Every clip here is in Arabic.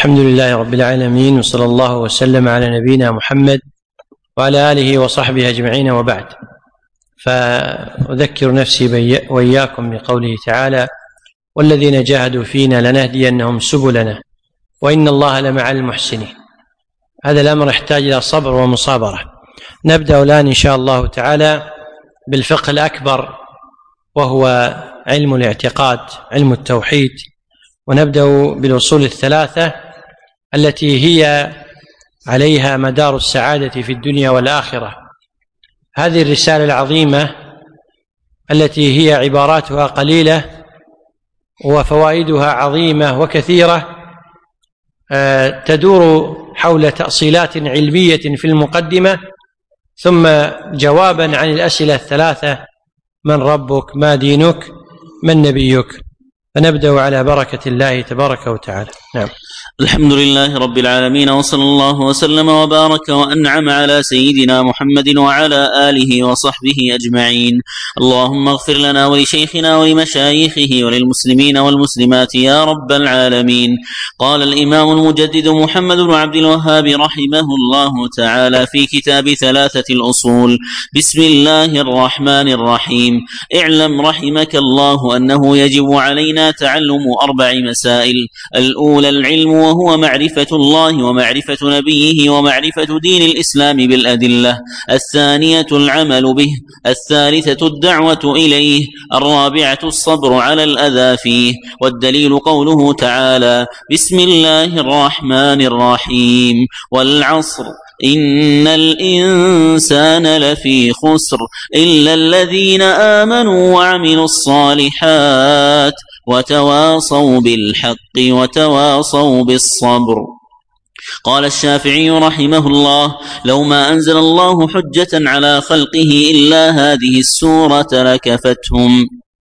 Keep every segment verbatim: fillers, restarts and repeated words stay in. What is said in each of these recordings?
الحمد لله رب العالمين، وصلى الله وسلم على نبينا محمد وعلى آله وصحبه أجمعين، وبعد. فأذكر نفسي وإياكم بقوله تعالى: والذين جاهدوا فينا لنهدينهم سبلنا وإن الله لمع المحسنين. هذا الأمر يحتاج إلى صبر ومصابرة. نبدأ الآن إن شاء الله تعالى بالفقه الأكبر، وهو علم الاعتقاد، علم التوحيد، ونبدأ بالأصول الثلاثة التي هي عليها مدار السعادة في الدنيا والآخرة. هذه الرسالة العظيمة التي هي عباراتها قليلة وفوائدها عظيمة وكثيرة، تدور حول تأصيلات علمية في المقدمة، ثم جوابا عن الأسئلة الثلاثة: من ربك؟ ما دينك؟ من نبيك؟ فنبدأ على بركة الله تبارك وتعالى. نعم. الحمد لله رب العالمين، وصلى الله وسلم وبارك وأنعم على سيدنا محمد وعلى آله وصحبه أجمعين. اللهم اغفر لنا ولشيخنا ولمشايخه وللمسلمين والمسلمات يا رب العالمين. قال الإمام المجدد محمد بن عبد الوهاب رحمه الله تعالى في كتاب ثلاثة الأصول: بسم الله الرحمن الرحيم. اعلم رحمك الله أنه يجب علينا تعلم أربع مسائل: الأولى العلم، وهو معرفة الله ومعرفة نبيه ومعرفة دين الإسلام بالأدلة. الثانية العمل به. الثالثة الدعوة إليه. الرابعة الصبر على الأذى فيه. والدليل قوله تعالى: بسم الله الرحمن الرحيم. والعصر إن الإنسان لفي خسر إلا الذين آمنوا وعملوا الصالحات وتواصوا بالحق وتواصوا بالصبر. قال الشافعي رحمه الله: لو ما أنزل الله حجة على خلقه إلا هذه السورة لكفتهم.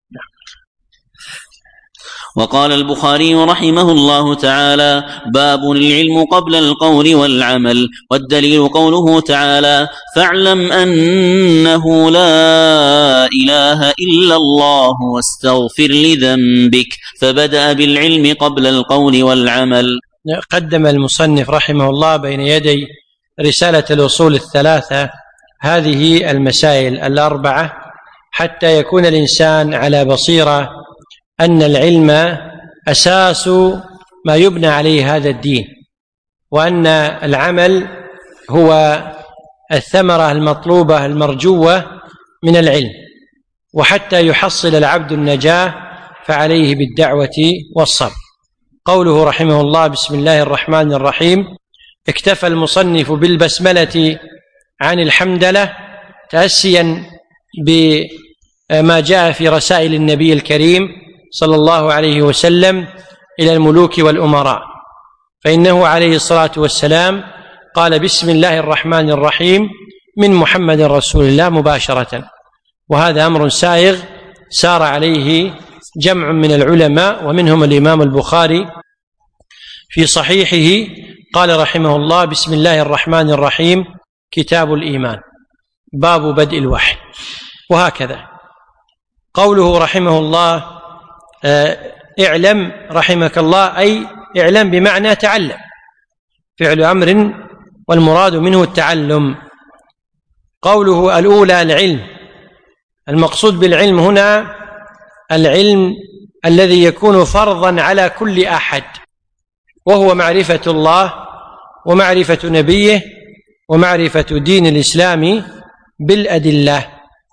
وقال البخاري رحمه الله تعالى: باب العلم قبل القول والعمل. والدليل قوله تعالى: فاعلم أنه لا إله إلا الله واستغفر لذنبك، فبدأ بالعلم قبل القول والعمل. قدم المصنف رحمه الله بين يدي رسالة الأصول الثلاثة هذه المسائل الأربعة حتى يكون الإنسان على بصيرة أن العلم أساس ما يبنى عليه هذا الدين، وأن العمل هو الثمرة المطلوبة المرجوة من العلم. وحتى يحصل العبد النجاة فعليه بالدعوة والصبر. قوله رحمه الله: بسم الله الرحمن الرحيم. اكتفى المصنف بالبسملة عن الحمدلة تأسيا بما جاء في رسائل النبي الكريم صلى الله عليه وسلم إلى الملوك والأمراء، فإنه عليه الصلاة والسلام قال: بسم الله الرحمن الرحيم من محمد رسول الله مباشرة. وهذا أمر سائغ سار عليه جمع من العلماء، ومنهم الإمام البخاري في صحيحه قال رحمه الله: بسم الله الرحمن الرحيم كتاب الإيمان باب بدء الوحي. وهكذا قوله رحمه الله: اعلم رحمك الله، أي اعلم بمعنى تعلم، فعل أمر والمراد منه التعلم. قوله الأولى العلم، المقصود بالعلم هنا العلم الذي يكون فرضا على كل أحد، وهو معرفة الله ومعرفة نبيه ومعرفة دين الإسلام بالأدلة.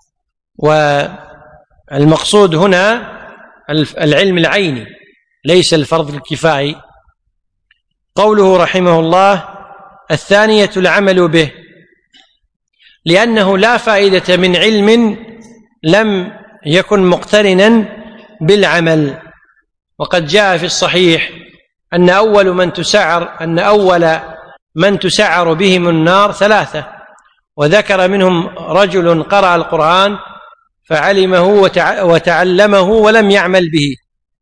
والمقصود هنا العلم العيني ليس الفرض الكفائي. قوله رحمه الله: الثانية العمل به، لأنه لا فائدة من علم لم يكن مقترنا بالعمل. وقد جاء في الصحيح أن أول من تسعر أن أول من تسعر بهم النار ثلاثة، وذكر منهم رجل قرأ القرآن فعلمه وتعلمه ولم يعمل به.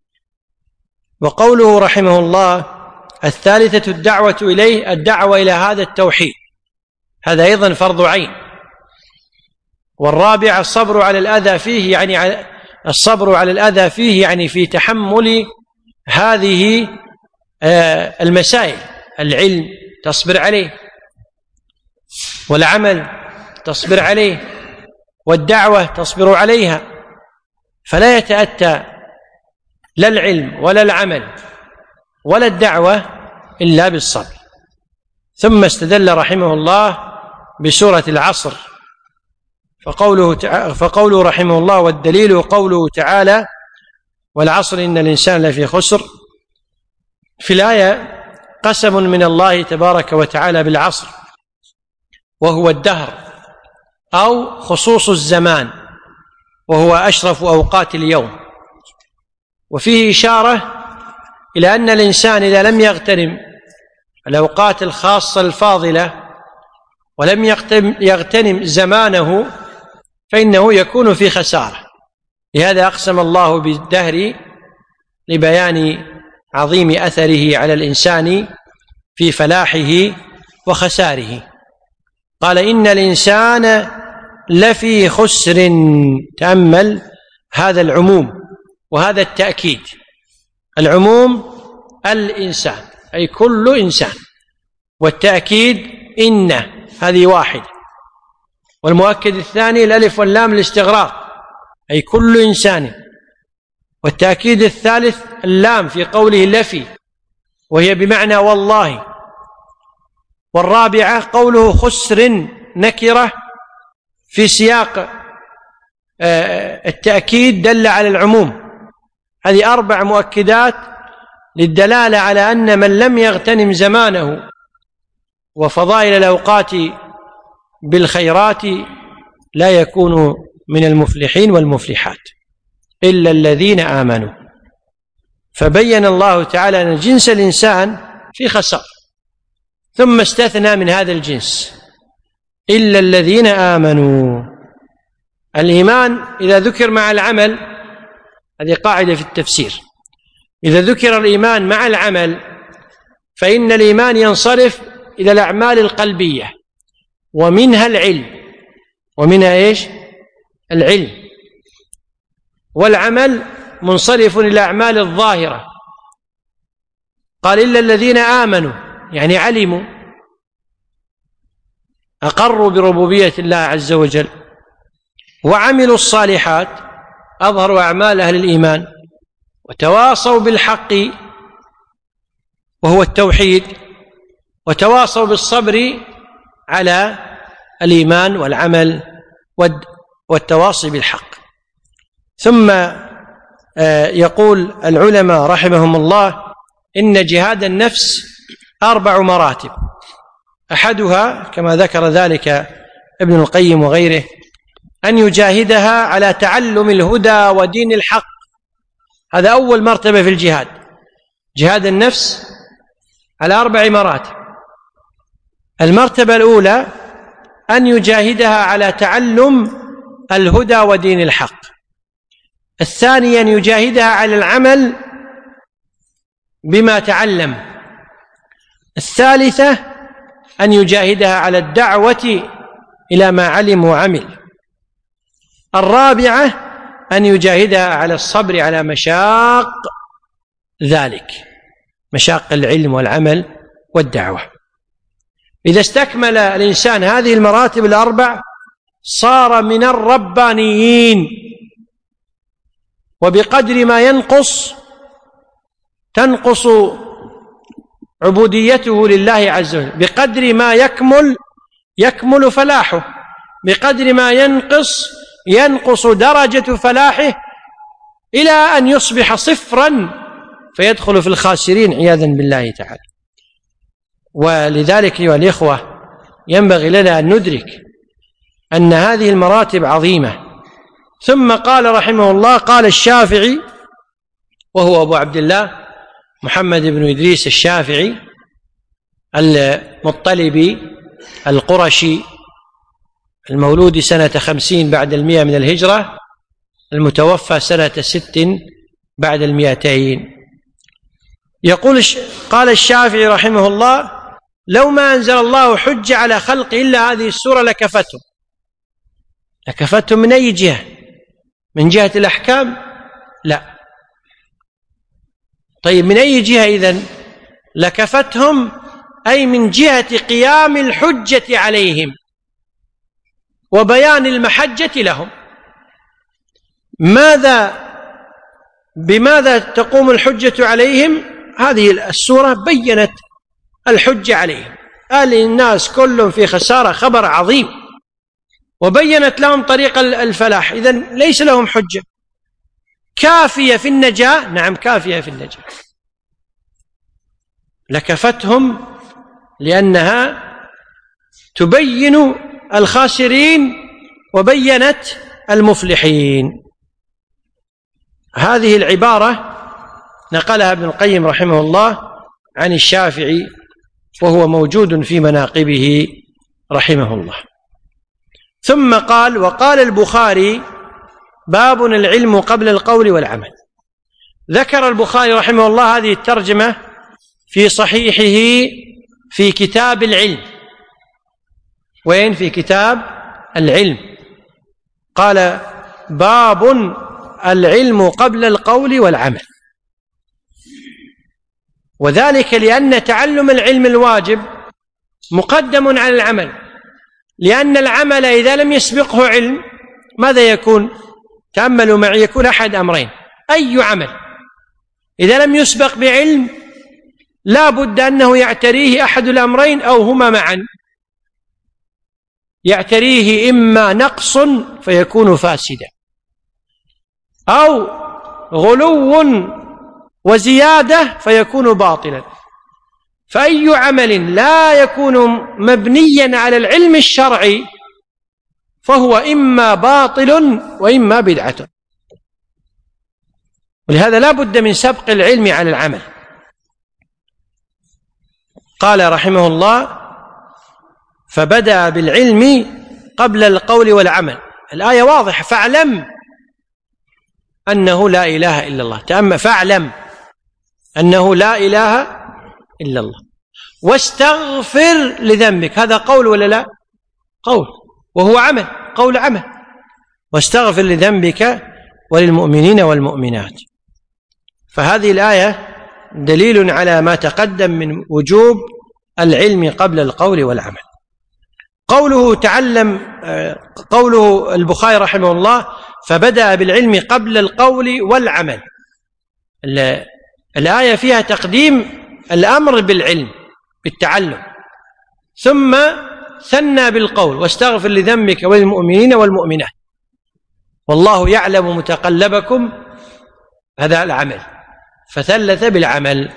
وقوله رحمه الله: الثالثة الدعوة إليه، الدعوة إلى هذا التوحيد، هذا أيضا فرض عين. والرابع الصبر على الأذى فيه، يعني الصبر على الأذى فيه يعني في تحمل هذه المسائل، العلم تصبر عليه، والعمل تصبر عليه، والدعوة تصبر عليها، فلا يتأتى لا العلم ولا العمل ولا الدعوة إلا بالصبر. ثم استدل رحمه الله بسورة العصر، فقوله, فقوله رحمه الله: والدليل قوله تعالى: والعصر إن الإنسان لفي خسر. في الآية قسم من الله تبارك وتعالى بالعصر، وهو الدهر أو خصوص الزمان، وهو أشرف أوقات اليوم. وفيه إشارة إلى أن الإنسان إذا لم يغتنم الأوقات الخاصة الفاضلة ولم يغتنم زمانه فإنه يكون في خسارة. لهذا أقسم الله بالدهر لبيان عظيم أثره على الإنسان في فلاحه وخساره. قال: إن الإنسان لفي خسر. تأمل هذا العموم وهذا التأكيد. العموم الإنسان أي كل إنسان، والتأكيد إن هذه واحد، والمؤكد الثاني الألف واللام الاستغراق أي كل إنسان، والتأكيد الثالث اللام في قوله لفي وهي بمعنى والله، والرابعة قوله خسر نكرة في سياق التأكيد دل على العموم. هذه أربع مؤكدات للدلالة على أن من لم يغتنم زمانه وفضائل الأوقات بالخيرات لا يكون من المفلحين والمفلحات إلا الذين آمنوا. فبين الله تعالى أن جنس الإنسان في خسارة، ثم استثنى من هذا الجنس إلا الذين آمنوا. الإيمان إذا ذكر مع العمل، هذه قاعدة في التفسير، إذا ذكر الإيمان مع العمل فإن الإيمان ينصرف إلى الأعمال القلبية، ومنها العلم، ومنها إيش؟ العلم. والعمل منصرف إلى الأعمال الظاهرة. قال: إلا الذين آمنوا، يعني علموا، أقروا بربوبية الله عز وجل، وعملوا الصالحات، أظهروا أعمال أهل الإيمان، وتواصوا بالحق وهو التوحيد، وتواصوا بالصبر على الإيمان والعمل والتواصي بالحق. ثم يقول العلماء رحمهم الله: إن جهاد النفس أربع مراتب، أحدها كما ذكر ذلك ابن القيم وغيره أن يجاهدها على تعلم الهدى ودين الحق. هذا أول مرتبة في الجهاد، جهاد النفس على أربع مراتب. المرتبة الأولى أن يجاهدها على تعلم الهدى ودين الحق. الثاني أن يجاهدها على العمل بما تعلم. الثالثة أن يجاهدها على الدعوة إلى ما علم وعمل. الرابعة أن يجاهدها على الصبر على مشاق ذلك، مشاق العلم والعمل والدعوة. إذا استكمل الإنسان هذه المراتب الأربع صار من الربانيين، وبقدر ما ينقص تنقص عبوديته لله عز وجل، بقدر ما يكمل يكمل فلاحه، بقدر ما ينقص ينقص درجة فلاحه إلى أن يصبح صفرا فيدخل في الخاسرين عياذا بالله تعالى. ولذلك أيها الإخوة ينبغي لنا أن ندرك أن هذه المراتب عظيمة. ثم قال رحمه الله: قال الشافعي، وهو أبو عبد الله محمد بن إدريس الشافعي المطلبي القرشي، المولود سنة خمسين بعد المئة من الهجرة، المتوفى سنة ست بعد المئتين. يقول: قال الشافعي رحمه الله: لو ما أنزل الله حج على خلق إلا هذه السورة لكفتهم. لكفتهم من أي جهة؟ من جهة الأحكام؟ لا. طيب من أي جهة إذن؟ لكفتهم أي من جهة قيام الحجة عليهم وبيان المحجة لهم. ماذا بماذا تقوم الحجة عليهم؟ هذه السورة بيّنت الحجة عليهم، قال الناس كلهم في خسارة، خبر عظيم، وبيّنت لهم طريق الفلاح. إذن ليس لهم حجة كافية في النجاة. نعم كافية في النجاة، لكفتهم لأنها تبين الخاسرين وبينت المفلحين. هذه العبارة نقلها ابن القيم رحمه الله عن الشافعي، وهو موجود في مناقبه رحمه الله. ثم قال: وقال البخاري: باب العلم قبل القول والعمل. ذكر البخاري رحمه الله هذه الترجمة في صحيحه في كتاب العلم. وين؟ في كتاب العلم. قال: باب العلم قبل القول والعمل. وذلك لأن تعلم العلم الواجب مقدم على العمل، لأن العمل إذا لم يسبقه علم ماذا يكون؟ تأملوا معي، يكون أحد أمرين. أي عمل إذا لم يسبق بعلم لا بد أنه يعتريه أحد الأمرين أو هما معا. يعتريه إما نقص فيكون فاسدا، أو غلو وزيادة فيكون باطلا. فأي عمل لا يكون مبنيا على العلم الشرعي فهو إما باطل وإما بدعة. ولهذا لا بد من سبق العلم على العمل. قال رحمه الله: فبدأ بالعلم قبل القول والعمل. الآية واضحة: فاعلم أنه لا إله إلا الله. تأمل: فاعلم أنه لا إله إلا الله، واستغفر لذنبك. هذا قول ولا لا؟ قول، وهو عمل، قول عمل. واستغفر لذنبك وللمؤمنين والمؤمنات. فهذه الآية دليل على ما تقدم من وجوب العلم قبل القول والعمل. قوله تعلم، قوله البخاري رحمه الله: فبدأ بالعلم قبل القول والعمل. الآية فيها تقديم الأمر بالعلم بالتعلم، ثم ثنى بالقول: واستغفر لذنبك وللمؤمنين والمؤمنات والله يعلم متقلبكم. هذا العمل، فثلث بالعمل.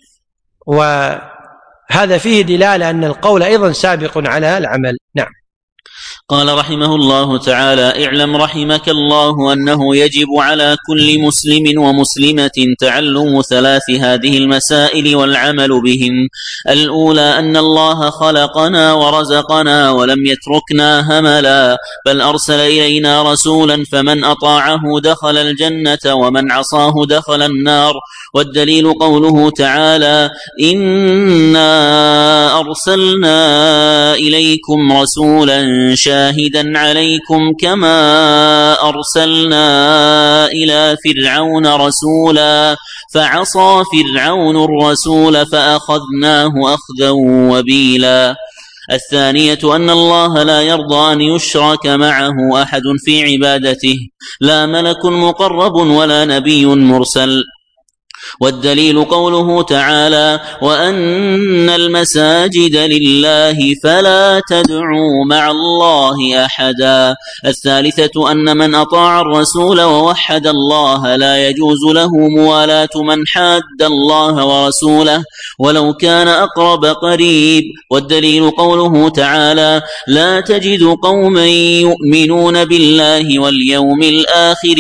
وهذا فيه دلالة أن القول أيضا سابق على العمل. نعم. قال رحمه الله تعالى: اعلم رحمك الله أنه يجب على كل مسلم ومسلمة تعلم ثلاث هذه المسائل والعمل بهم. الأولى أن الله خلقنا ورزقنا ولم يتركنا هملا، بل أرسل إلينا رسولا فمن أطاعه دخل الجنة ومن عصاه دخل النار. والدليل قوله تعالى: إنا أرسلنا إليكم رسولا شاهدا عليكم كما أرسلنا إلى فرعون رسولا فعصى فرعون الرسول فأخذناه أخذا وبيلا. الثانية أن الله لا يرضى أن يشرك معه أحد في عبادته، لا ملك مقرب ولا نبي مرسل. والدليل قوله تعالى: وأن المساجد لله فلا تدعوا مع الله أحدا. الثالثة أن من أطاع الرسول ووحد الله لا يجوز له موالاة من حاد الله ورسوله ولو كان أقرب قريب. والدليل قوله تعالى: لا تجد قوما يؤمنون بالله واليوم الآخر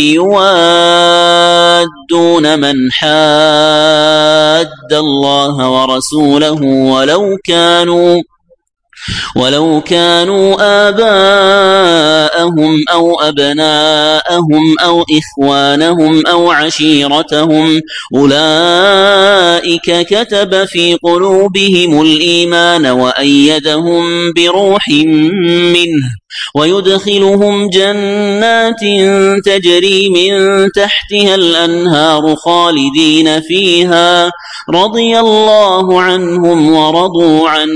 يوادون من حاد حاد الله ورسوله ولو كانوا ولو كانوا آباءهم أو أبناءهم أو إخوانهم أو عشيرتهم، أولئك كتب في قلوبهم الإيمان وأيدهم بروح منه ويدخلهم جنات تجري من تحتها الأنهار خالدين فيها رضي الله عنهم ورضوا عنه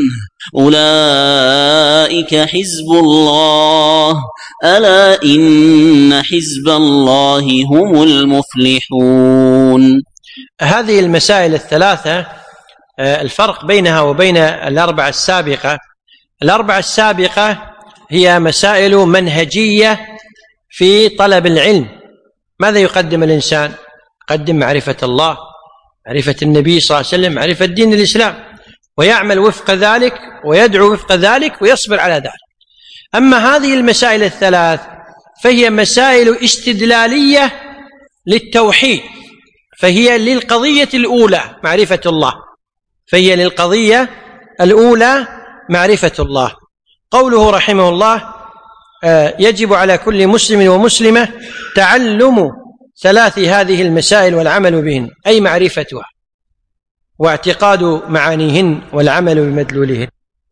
أولئك حزب الله ألا إن حزب الله هم المفلحون. هذه المسائل الثلاثة الفرق بينها وبين الأربعة السابقة، الأربعة السابقة هي مسائل منهجية في طلب العلم. ماذا يقدم الإنسان؟ يقدم معرفة الله، معرفة النبي صلى الله عليه وسلم، معرفة دين الإسلام، ويعمل وفق ذلك ويدعو وفق ذلك ويصبر على ذلك. أما هذه المسائل الثلاث فهي مسائل استدلالية للتوحيد، فهي للقضية الأولى معرفة الله، فهي للقضية الأولى معرفة الله. قوله رحمه الله يجب على كل مسلم ومسلمة تعلم ثلاث هذه المسائل والعمل بهن، أي معرفتها واعتقاد معانيهن والعمل بمدلولهن.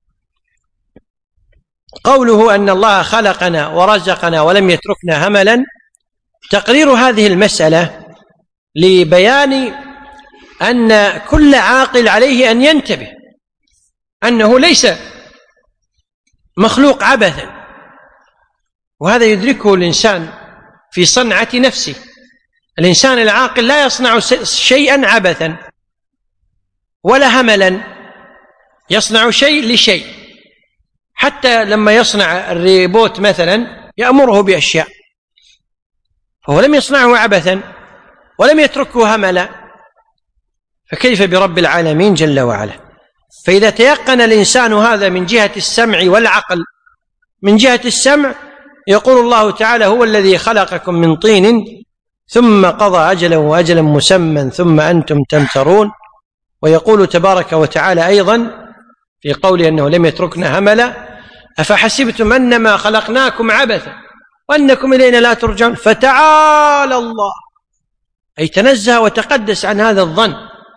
قوله أن الله خلقنا ورزقنا ولم يتركنا هملا، تقرير هذه المسألة لبيان أن كل عاقل عليه أن ينتبه أنه ليس مخلوق عبثا، وهذا يدركه الإنسان في صنعة نفسه. الإنسان العاقل لا يصنع شيئا عبثا ولا هملا، يصنع شيء لشيء. حتى لما يصنع الريبوت مثلا يأمره بأشياء، فهو لم يصنعه عبثا ولم يتركه هملا، فكيف برب العالمين جل وعلا؟ فإذا تيقن الإنسان هذا من جهة السمع والعقل، من جهة السمع يقول الله تعالى هو الذي خلقكم من طين ثم قضى أجلا وأجلا مسمى ثم أنتم تمترون. ويقول تبارك وتعالى أيضا في قوله أنه لم يتركنا هملا أفحسبتم أنما خلقناكم عبثا وأنكم إلينا لا ترجعون فتعالى الله، أي تنزه وتقدس عن هذا الظن.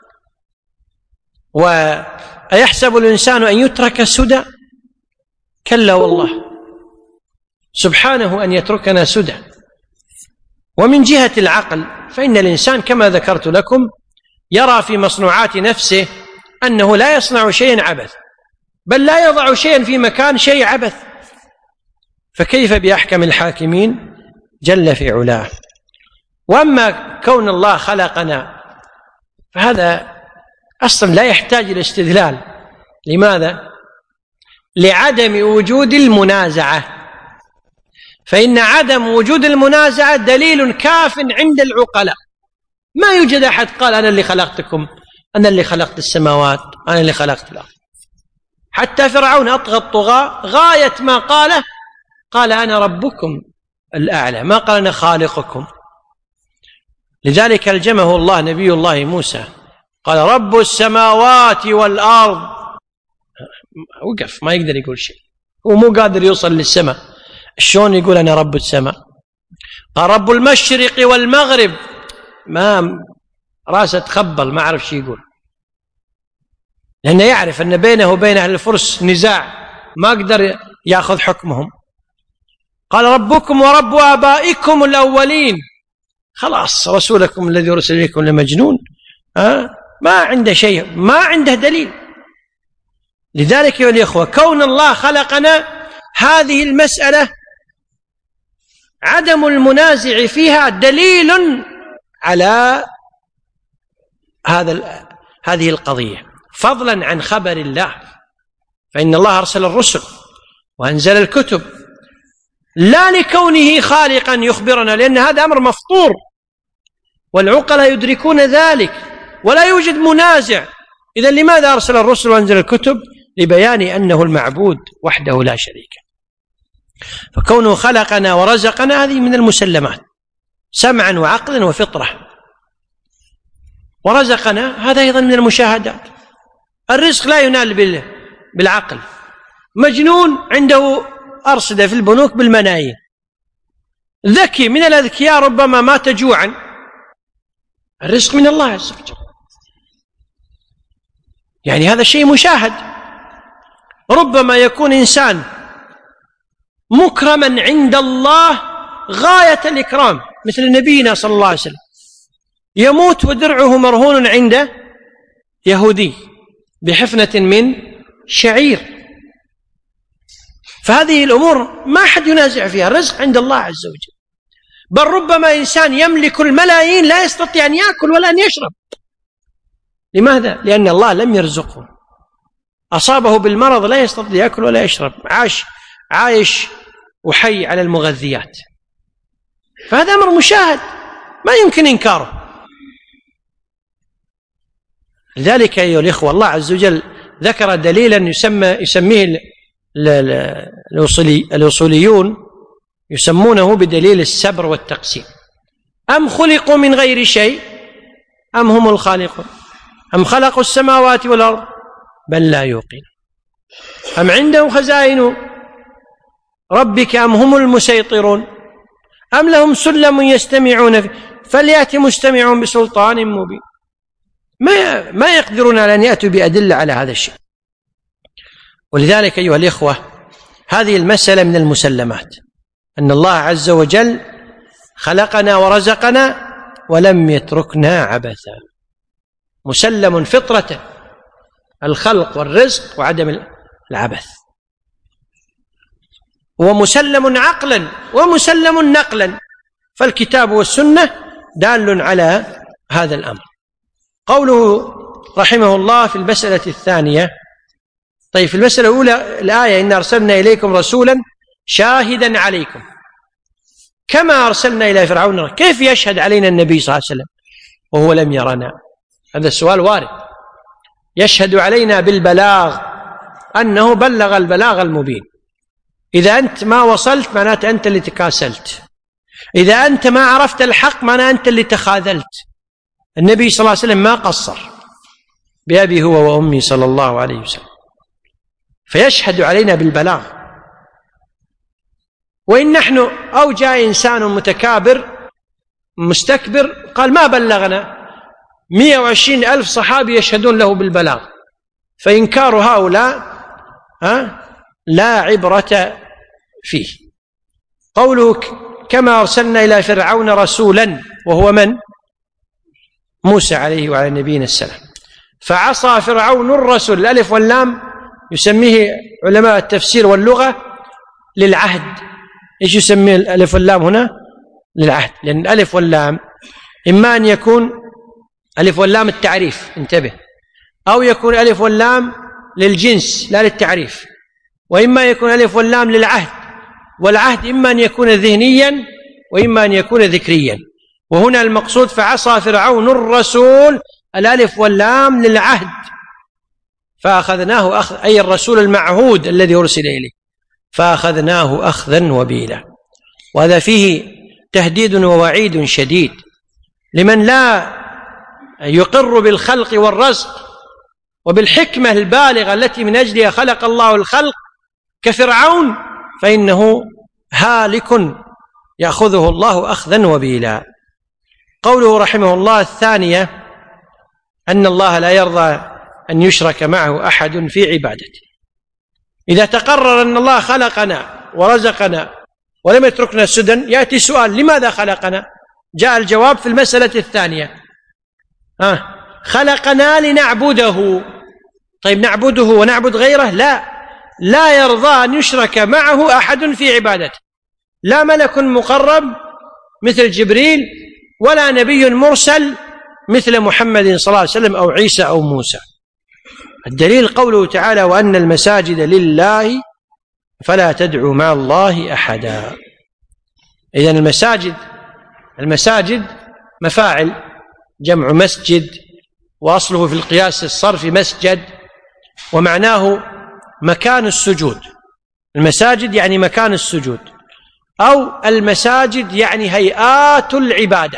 وأيحسب الإنسان أن يترك سدى؟ كلا والله، سبحانه أن يتركنا سدى. ومن جهة العقل فإن الإنسان كما ذكرت لكم يرى في مصنوعات نفسه أنه لا يصنع شيئا عبث، بل لا يضع شيئا في مكان شيء عبث، فكيف بأحكم الحاكمين جل في علاه؟ وأما كون الله خلقنا فهذا أصلا لا يحتاج إلى استدلال. لماذا؟ لعدم وجود المنازعة، فإن عدم وجود المنازعة دليل كاف عند العقلاء. ما يوجد أحد قال أنا اللي خلقتكم، أنا اللي خلقت السماوات، أنا اللي خلقت الأرض. حتى فرعون أطغى الطغاة غاية ما قاله قال أنا ربكم الأعلى، ما قال أنا خالقكم. لذلك ألجمه الله نبي الله موسى قال رب السماوات والأرض، وقف ما يقدر يقول شيء، هو مو قادر يوصل للسماء، شلون يقول أنا رب السماء؟ قال رب المشرق والمغرب، ما راسه تخبل ما عرف شيء يقول، لأنه يعرف أن بينه وبين أهل الفرس نزاع ما قدر يأخذ حكمهم. قال ربكم ورب آبائكم الأولين، خلاص رسولكم الذي أرسل إليكم لمجنون، أه؟ ما عنده شيء، ما عنده دليل. لذلك يا الإخوة كون الله خلقنا هذه المسألة عدم المنازع فيها دليل على هذا هذه القضية، فضلا عن خبر الله، فإن الله أرسل الرسل وأنزل الكتب لا لكونه خالقا يخبرنا، لأن هذا أمر مفطور والعقلاء يدركون ذلك ولا يوجد منازع. إذن لماذا أرسل الرسل وأنزل الكتب؟ لبيان أنه المعبود وحده لا شريك. فكونه خلقنا ورزقنا هذه من المسلمات سمعا وعقلا وفطرة، ورزقنا هذا أيضا من المشاهدات. الرزق لا ينال بالعقل، مجنون عنده أرصدة في البنوك بالملايين، ذكي من الأذكياء ربما مات جوعا، الرزق من الله عز وجل، يعني هذا شيء مشاهد. ربما يكون إنسان مكرما عند الله غاية الإكرام، مثل نبينا صلى الله عليه وسلم يموت ودرعه مرهون عند يهودي بحفنة من شعير. فهذه الأمور ما أحد ينازع فيها، الرزق عند الله عز وجل. بل ربما إنسان يملك الملايين لا يستطيع أن يأكل ولا أن يشرب. لماذا؟ لأن الله لم يرزقه، أصابه بالمرض لا يستطيع يأكل ولا يشرب، عاش عايش وحي على المغذيات. فهذا أمر مشاهد ما يمكن إنكاره. لذلك أيها الإخوة الله عز وجل ذكر دليلا يسمى يسميه الأصوليون يسمونه بدليل السبر والتقسيم. أم خلقوا من غير شيء أم هم الخالقون أم خلقوا السماوات والأرض بل لا يوقن أم عندهم خزائن ربك أم هم المسيطرون أم لهم سلم يستمعون فيه فليأت مستمع بسلطان مبين. ما ما يقدرون على أن يأتوا بأدلة على هذا الشيء. ولذلك أيها الإخوة هذه المسألة من المسلمات، أن الله عز وجل خلقنا ورزقنا ولم يتركنا عبثا، مسلم فطرة الخلق والرزق وعدم العبث، ومسلم عقلا ومسلم نقلا، فالكتاب والسنة دال على هذا الأمر. قوله رحمه الله في المسألة الثانية، طيب في المسألة الأولى الآية إن أرسلنا إليكم رسولا شاهدا عليكم كما أرسلنا إلى فرعون، كيف يشهد علينا النبي صلى الله عليه وسلم وهو لم يرنا؟ هذا السؤال وارد. يشهد علينا بالبلاغ، أنه بلغ البلاغ المبين. إذا أنت ما وصلت معناته أنت اللي تكاسلت، إذا أنت ما عرفت الحق معناته أنت اللي تخاذلت. النبي صلى الله عليه وسلم ما قصر بأبي هو وأمي صلى الله عليه وسلم، فيشهد علينا بالبلاغ. وإن نحن أو جاء إنسان متكابر مستكبر قال ما بلغنا، مئة وعشرين ألف صحابي يشهدون له بالبلاغ، فإنكار هؤلاء لا عبرة فيه. قوله كما أرسلنا إلى فرعون رسولا، وهو من؟ موسى عليه وعلى نبينا السلام. فعصى فرعون الرسول، الألف واللام يسميه علماء التفسير واللغة للعهد. إيش يسميه الألف واللام هنا؟ للعهد، لأن الألف واللام إما أن يكون ألف واللام التعريف، انتبه، أو يكون ألف واللام للجنس لا للتعريف، وإما يكون ألف واللام للعهد، والعهد إما أن يكون ذهنيا وإما أن يكون ذكريا. وهنا المقصود فعصى فرعون الرسول، الألف واللام للعهد، فأخذناه أخذ أي الرسول المعهود الذي أرسل إليه، فأخذناه أخذا وبيلا. وهذا فيه تهديد ووعيد شديد لمن لا يقر بالخلق والرزق وبالحكمة البالغة التي من أجلها خلق الله الخلق كفرعون، فإنه هالك يأخذه الله أخذا وبيلا. قوله رحمه الله الثانية أن الله لا يرضى أن يشرك معه أحد في عبادته. إذا تقرر أن الله خلقنا ورزقنا ولم يتركنا سدى، يأتي سؤال لماذا خلقنا؟ جاء الجواب في المسألة الثانية، آه خلقنا لنعبده. طيب نعبده ونعبد غيره؟ لا، لا يرضى أن يشرك معه أحد في عبادته، لا ملك مقرب مثل جبريل ولا نبي مرسل مثل محمد صلى الله عليه وسلم أو عيسى أو موسى. الدليل قوله تعالى وأن المساجد لله فلا تدعوا مع الله أحدا. إذن المساجد المساجد مفاعل، جمع مسجد، وأصله في القياس الصرف مسجد، ومعناه مكان السجود. المساجد يعني مكان السجود، أو المساجد يعني هيئات العبادة.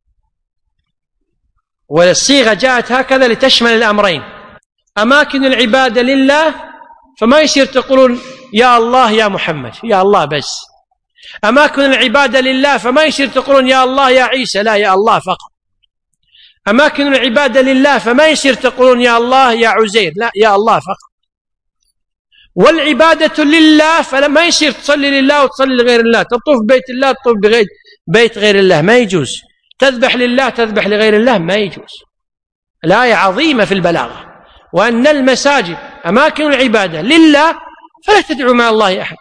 والصيغة جاءت هكذا لتشمل الأمرين، أماكن العبادة لله، فما يصير تقولون يا الله يا محمد، يا الله بس. أماكن العبادة لله، فما يصير تقولون يا الله يا عيسى، لا، يا الله فقط. أماكن العبادة لله، فما يصير تقولون يا الله يا عزير، لا، يا الله فقط. والعبادة لله، فلما يصير تصلي لله وتصلي لغير الله، تطوف بيت الله تطوف بغير بيت غير الله، ما يجوز. تذبح لله تذبح لغير الله، ما يجوز. الآية عظيمة في البلاغة، وأن المساجد أماكن العبادة لله فلا تدعو مع الله أحد.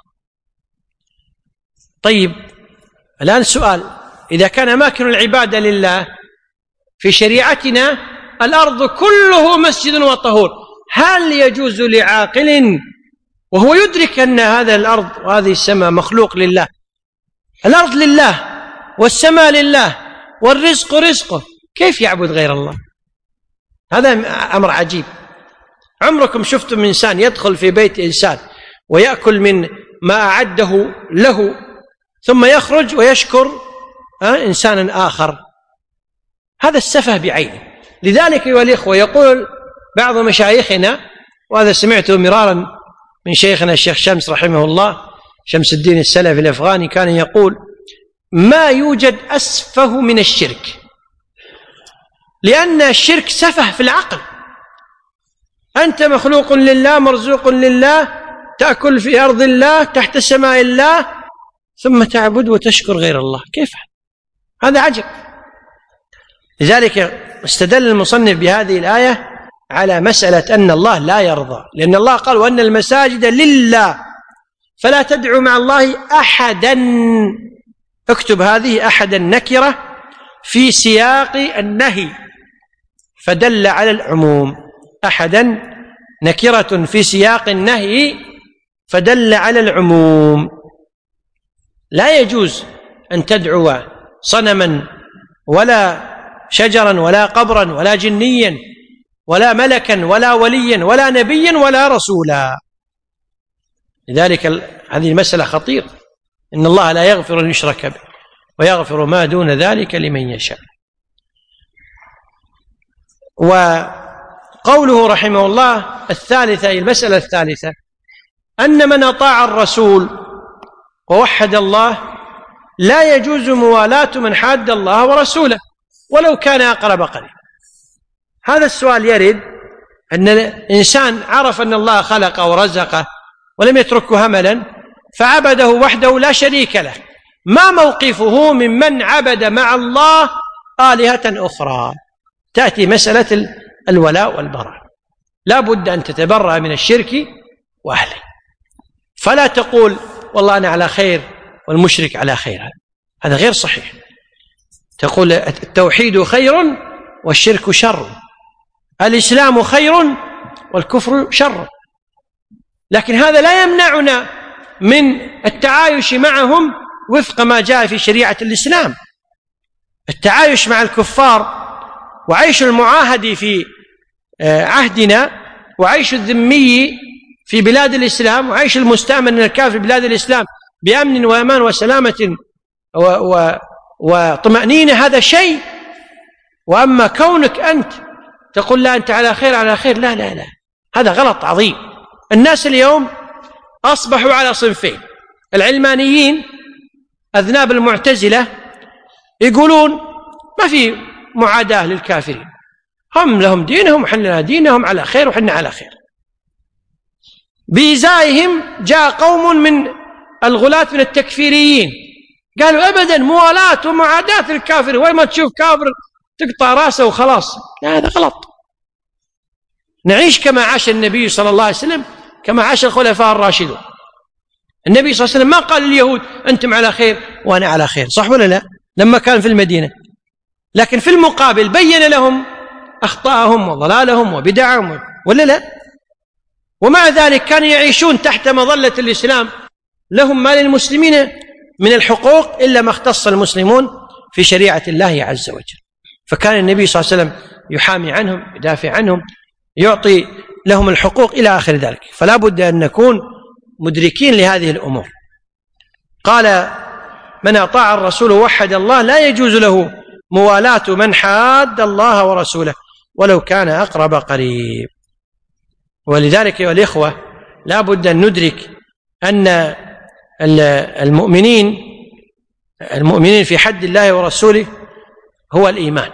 طيب الآن السؤال، إذا كان أماكن العبادة لله في شريعتنا الأرض كله مسجد وطهور، هل يجوز لعاقل وهو يدرك أن هذا الأرض وهذه السماء مخلوق لله، الأرض لله والسماء لله والرزق رزقه، كيف يعبد غير الله؟ هذا أمر عجيب. عمركم شفتم إنسان يدخل في بيت إنسان ويأكل من ما أعده له ثم يخرج ويشكر إنسانا آخر؟ هذا السفه بعينه. لذلك أيها الإخوة يقول بعض مشايخنا، وهذا سمعته مرارا من شيخنا الشيخ شمس رحمه الله، شمس الدين السلفي الأفغاني، كان يقول: ما يوجد أسفه من الشرك، لأن الشرك سفه في العقل. أنت مخلوق لله مرزوق لله، تأكل في أرض الله تحت سماء الله، ثم تعبد وتشكر غير الله، كيف؟ هذا عجب. لذلك استدل المصنف بهذه الآية على مسألة أن الله لا يرضى، لأن الله قال: وأن المساجد لله فلا تدعوا مع الله أحدا. اكتب هذه أحدا نكرة في سياق النهي فدل على العموم. أحدا نكرة في سياق النهي فدل على العموم. لا يجوز أن تدعو صنما ولا شجرا ولا قبرا ولا جنيا ولا ملكا ولا وليا ولا نبيا ولا رسولا. لذلك هذه المسألة خطيرة، إن الله لا يغفر أن يشرك به ويغفر ما دون ذلك لمن يشاء. وقوله رحمه الله الثالثة، أي المسألة الثالثة، أن من أطاع الرسول ووحد الله لا يجوز موالاة من حاد الله ورسوله ولو كان أقرب قريب. هذا السؤال يرد أن الإنسان عرف أن الله خلقه ورزقه ولم يتركه هملا فعبده وحده لا شريك له، ما موقفه ممن عبد مع الله آلهة أخرى؟ تأتي مسألة الولاء والبراء، لا بد أن تتبرأ من الشرك وأهله، فلا تقول والله أنا على خير والمشرك على خير، هذا غير صحيح. تقول التوحيد خير والشرك شر، الإسلام خير والكفر شر، لكن هذا لا يمنعنا من التعايش معهم وفق ما جاء في شريعة الإسلام. التعايش مع الكفار وعيش المعاهد في عهدنا وعيش الذمي في بلاد الإسلام وعيش المستأمن من الكافر في بلاد الإسلام بأمن وأمان وسلامة وطمأنينة، هذا شيء. وأما كونك أنت تقول لا أنت على خير على خير، لا لا لا، هذا غلط عظيم. الناس اليوم أصبحوا على صنفين: العلمانيين أذناب المعتزلة يقولون ما في معاداة للكافرين، هم لهم دينهم وحنا لنا دينهم، على خير وحنا على خير. بإزائهم جاء قوم من الغلاة من التكفيريين قالوا أبدا موالاة ومعاداة الكافر، وين ما تشوف كافر تقطع راسه وخلاص. لا، هذا غلط. نعيش كما عاش النبي صلى الله عليه وسلم، كما عاش الخلفاء الراشدون. النبي صلى الله عليه وسلم ما قال لليهود أنتم على خير وأنا على خير، صح ولا لا؟ لما كان في المدينة، لكن في المقابل بين لهم أخطاءهم وضلالهم وبدعهم، ولا لا؟ ومع ذلك كانوا يعيشون تحت مظلة الإسلام، لهم ما للمسلمين من الحقوق إلا ما اختص المسلمون في شريعة الله عز وجل. فكان النبي صلى الله عليه وسلم يحامي عنهم، يدافع عنهم، يعطي لهم الحقوق إلى آخر ذلك. فلا بد أن نكون مدركين لهذه الأمور. قال: من أطاع الرسول ووحد الله لا يجوز له موالاة من حاد الله ورسوله ولو كان أقرب قريب. ولذلك أيها الإخوة لا بد أن ندرك أن المؤمنين المؤمنين في حد الله ورسوله هو الإيمان،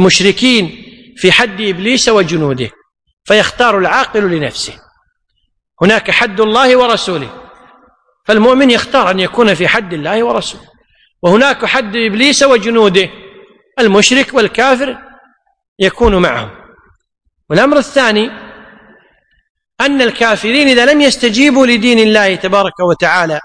والمشركين في حد إبليس وجنوده، فيختار العاقل لنفسه. هناك حد الله ورسوله، فالمؤمن يختار أن يكون في حد الله ورسوله، وهناك حد إبليس وجنوده، المشرك والكافر يكون معهم. والأمر الثاني أن الكافرين إذا لم يستجيبوا لدين الله تبارك وتعالى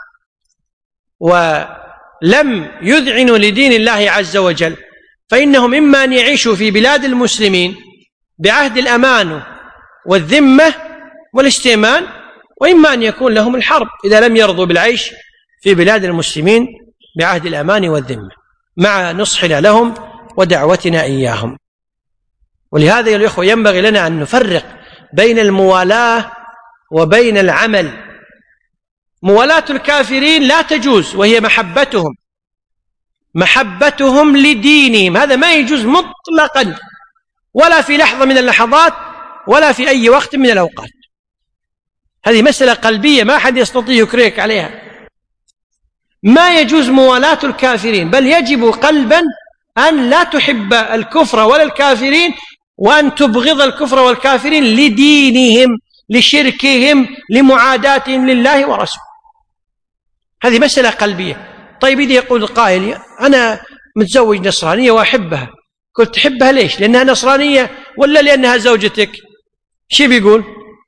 ولم يذعنوا لدين الله عز وجل، فإنهم إما أن يعيشوا في بلاد المسلمين بعهد الأمان والذمة والاستئمان، وإما أن يكون لهم الحرب إذا لم يرضوا بالعيش في بلاد المسلمين بعهد الأمان والذمة، مع نصحنا لهم ودعوتنا إياهم. ولهذا يا الإخوة ينبغي لنا أن نفرق بين الموالاة وبين العمل. موالاة الكافرين لا تجوز، وهي محبتهم محبتهم لدينهم، هذا ما يجوز مطلقا، ولا في لحظة من اللحظات ولا في أي وقت من الأوقات. هذه مسألة قلبية ما أحد يستطيع يكرهك عليها. ما يجوز موالاة الكافرين، بل يجب قلبا أن لا تحب الكفر ولا الكافرين، وأن تبغض الكفر والكافرين لدينهم، لشركهم، لمعاداتهم لله ورسوله. هذه مسألة قلبية. طيب إذا يقول قائل أنا متزوج نصرانية وأحبها، قلت تحبها ليش؟ لأنها نصرانية ولا لأنها زوجتك؟ شو بيقول؟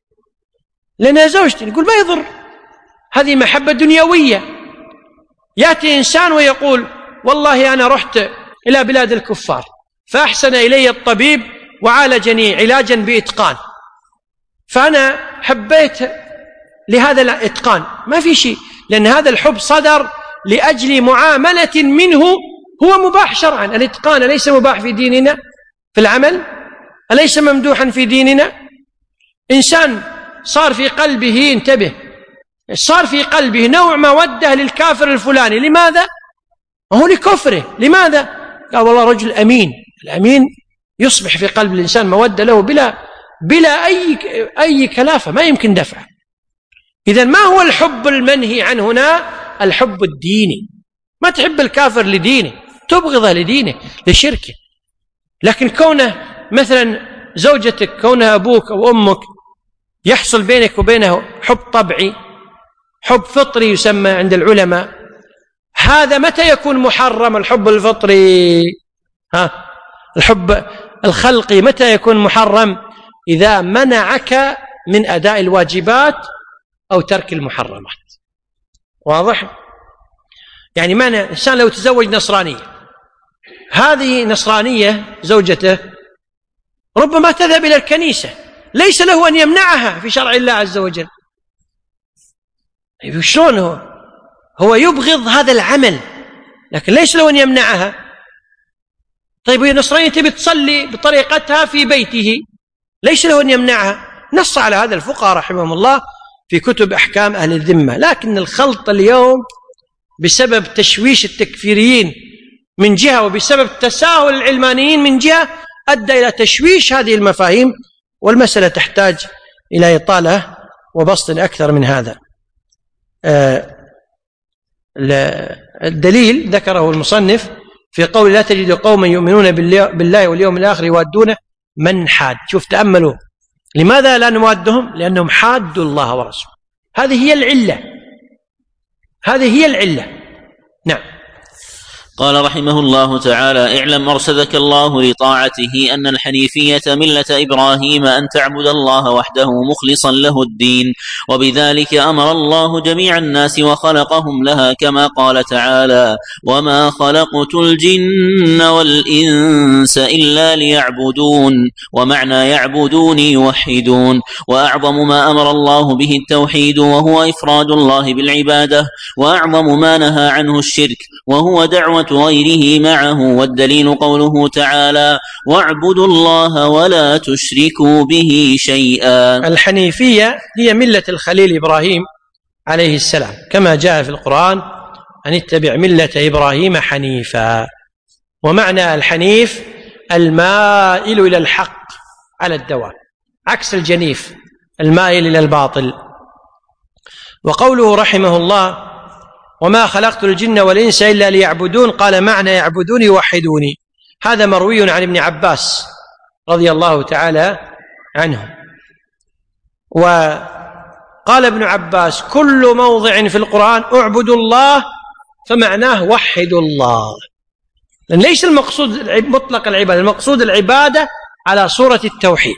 لأنها زوجتي. نقول ما يضر، هذه محبة دنيوية. يأتي إنسان ويقول والله أنا رحت إلى بلاد الكفار فأحسن إلي الطبيب وعالجني علاجا بإتقان، فأنا حبيت لهذا الإتقان، ما في شيء، لأن هذا الحب صدر لأجل معاملة منه هو مباح شرعا. الإتقان أليس مباح في ديننا في العمل؟ أليس ممدوحا في ديننا؟ إنسان صار في قلبه، انتبه، صار في قلبه نوع مودة للكافر الفلاني، لماذا؟ هو لكفره. لماذا؟ قال والله رجل أمين. الأمين يصبح في قلب الإنسان مودة له بلا بلا أي أي كلافة، ما يمكن دفعه. إذن ما هو الحب المنهي عنه هنا؟ الحب الديني. ما تحب الكافر لدينه، تبغضه لدينه لشركه. لكن كونه مثلا زوجتك، كونها أبوك أو أمك، يحصل بينك وبينه حب طبعي، حب فطري يسمى عند العلماء. هذا متى يكون محرم؟ الحب الفطري، ها الحب الخلقي متى يكون محرم؟ إذا منعك من أداء الواجبات أو ترك المحرمات. واضح؟ يعني معنى إنسان لو تزوج نصرانية، هذه نصرانية زوجته ربما تذهب إلى الكنيسة، ليس له أن يمنعها في شرع الله عز وجل. شلون هو؟ هو يبغض هذا العمل لكن ليس له أن يمنعها. طيب هي نصرانية تبي تصلي بطريقتها في بيته، ليس له أن يمنعها. نص على هذا الفقهاء رحمهم الله في كتب أحكام أهل الذمة. لكن الخلط اليوم بسبب تشويش التكفيريين من جهة وبسبب تساهل العلمانيين من جهة أدى إلى تشويش هذه المفاهيم، والمسألة تحتاج إلى إطالة وبسط أكثر من هذا. الدليل ذكره المصنف في قول لا تجد قوما يؤمنون بالله واليوم الآخر يوادون من حاد. شوف تأملوا، لماذا لا نوادهم؟ لأنهم حادوا الله ورسوله. هذه هي العلة، هذه هي العلة. نعم. قال رحمه الله تعالى: اعلم أرشدك الله لطاعته أن الحنيفية ملة إبراهيم أن تعبد الله وحده مخلصا له الدين، وبذلك أمر الله جميع الناس وخلقهم لها، كما قال تعالى: وما خلقت الجن والإنس إلا ليعبدون. ومعنى يعبدون يوحدون. وأعظم ما أمر الله به التوحيد وهو إفراد الله بالعبادة، وأعظم ما نهى عنه الشرك وهو دعوة غيره معه. والدليل قوله تعالى: واعبدوا الله ولا تشركوا به شيئا. الحنيفية هي ملة الخليل إبراهيم عليه السلام، كما جاء في القرآن: أن اتبع ملة إبراهيم حنيفا. ومعنى الحنيف المائل إلى الحق على الدوام، عكس الجنيف المائل إلى الباطل. وقوله رحمه الله: وما خلقت الجن والإنس إلا ليعبدون، قال معنى يعبدون يوحدوني. هذا مروي عن ابن عباس رضي الله تعالى عنه. قال ابن عباس: كل موضع في القرآن اعبدوا الله فمعناه وحدوا الله، لأن ليس المقصود مطلق العبادة، المقصود العبادة على صورة التوحيد.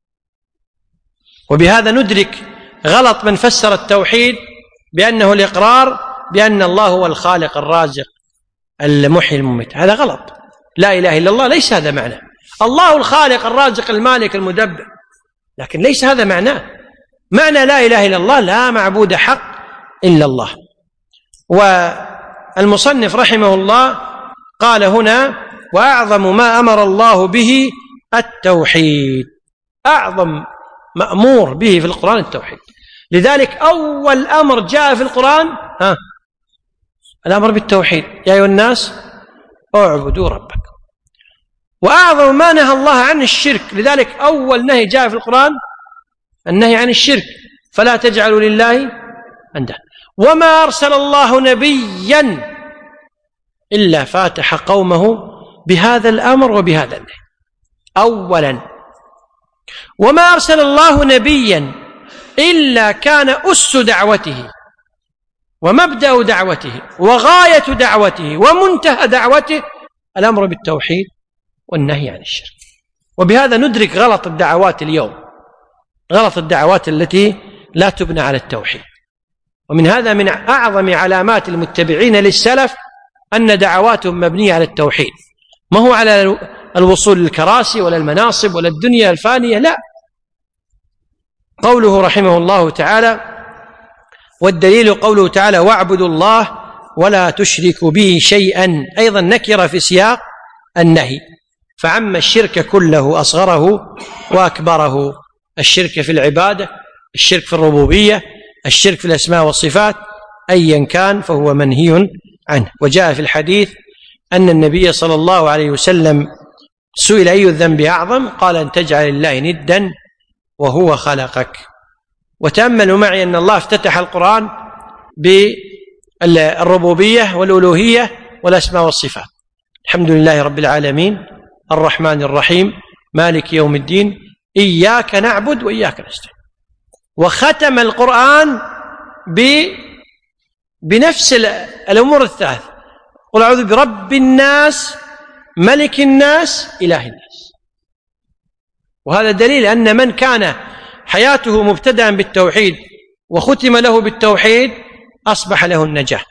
وبهذا ندرك غلط من فسر التوحيد بأنه الإقرار بأن الله هو الخالق الرازق المحيي المميت. هذا غلط. لا إله إلا الله ليس هذا معناه. الله الخالق الرازق المالك المدبر، لكن ليس هذا معناه. معنى لا إله إلا الله لا معبود حق إلا الله. والمصنف رحمه الله قال هنا: وأعظم ما أمر الله به التوحيد. أعظم مأمور به في القرآن التوحيد. لذلك أول أمر جاء في القرآن ها الأمر بالتوحيد: يا أيها الناس اعبدوا ربكم. وأعظم ما نهى الله عن الشرك، لذلك أول نهي جاء في القرآن النهي عن الشرك: فلا تجعلوا لله أندادا. وما أرسل الله نبيا إلا فاتح قومه بهذا الأمر وبهذا النهي أولا. وما أرسل الله نبيا إلا كان أس دعوته ومبدأ دعوته وغاية دعوته ومنتهى دعوته الأمر بالتوحيد والنهي عن الشرك. وبهذا ندرك غلط الدعوات اليوم، غلط الدعوات التي لا تبنى على التوحيد. ومن هذا من أعظم علامات المتبعين للسلف أن دعواتهم مبنية على التوحيد، ما هو على الوصول للكراسي ولا المناصب ولا الدنيا الفانية، لا. قوله رحمه الله تعالى: والدليل قوله تعالى: واعبدوا الله ولا تشركوا به شيئا، أيضا نكر في سياق النهي، فعم الشرك كله أصغره وأكبره. الشرك في العبادة، الشرك في الربوبية، الشرك في الأسماء والصفات، أيا كان فهو منهي عنه. وجاء في الحديث أن النبي صلى الله عليه وسلم سئل: أي الذنب أعظم؟ قال: أن تجعل الله ندا وهو خلقك. وتأملوا معي أن الله افتتح القرآن بالربوبية والألوهية والأسماء والصفات: الحمد لله رب العالمين الرحمن الرحيم مالك يوم الدين إياك نعبد وإياك نستعين. وختم القرآن ب بنفس الأمور الثلاث: قل أعوذ برب الناس ملك الناس إله الناس. وهذا دليل أن من كان حياته مبتدأ بالتوحيد وختم له بالتوحيد أصبح له النجاة.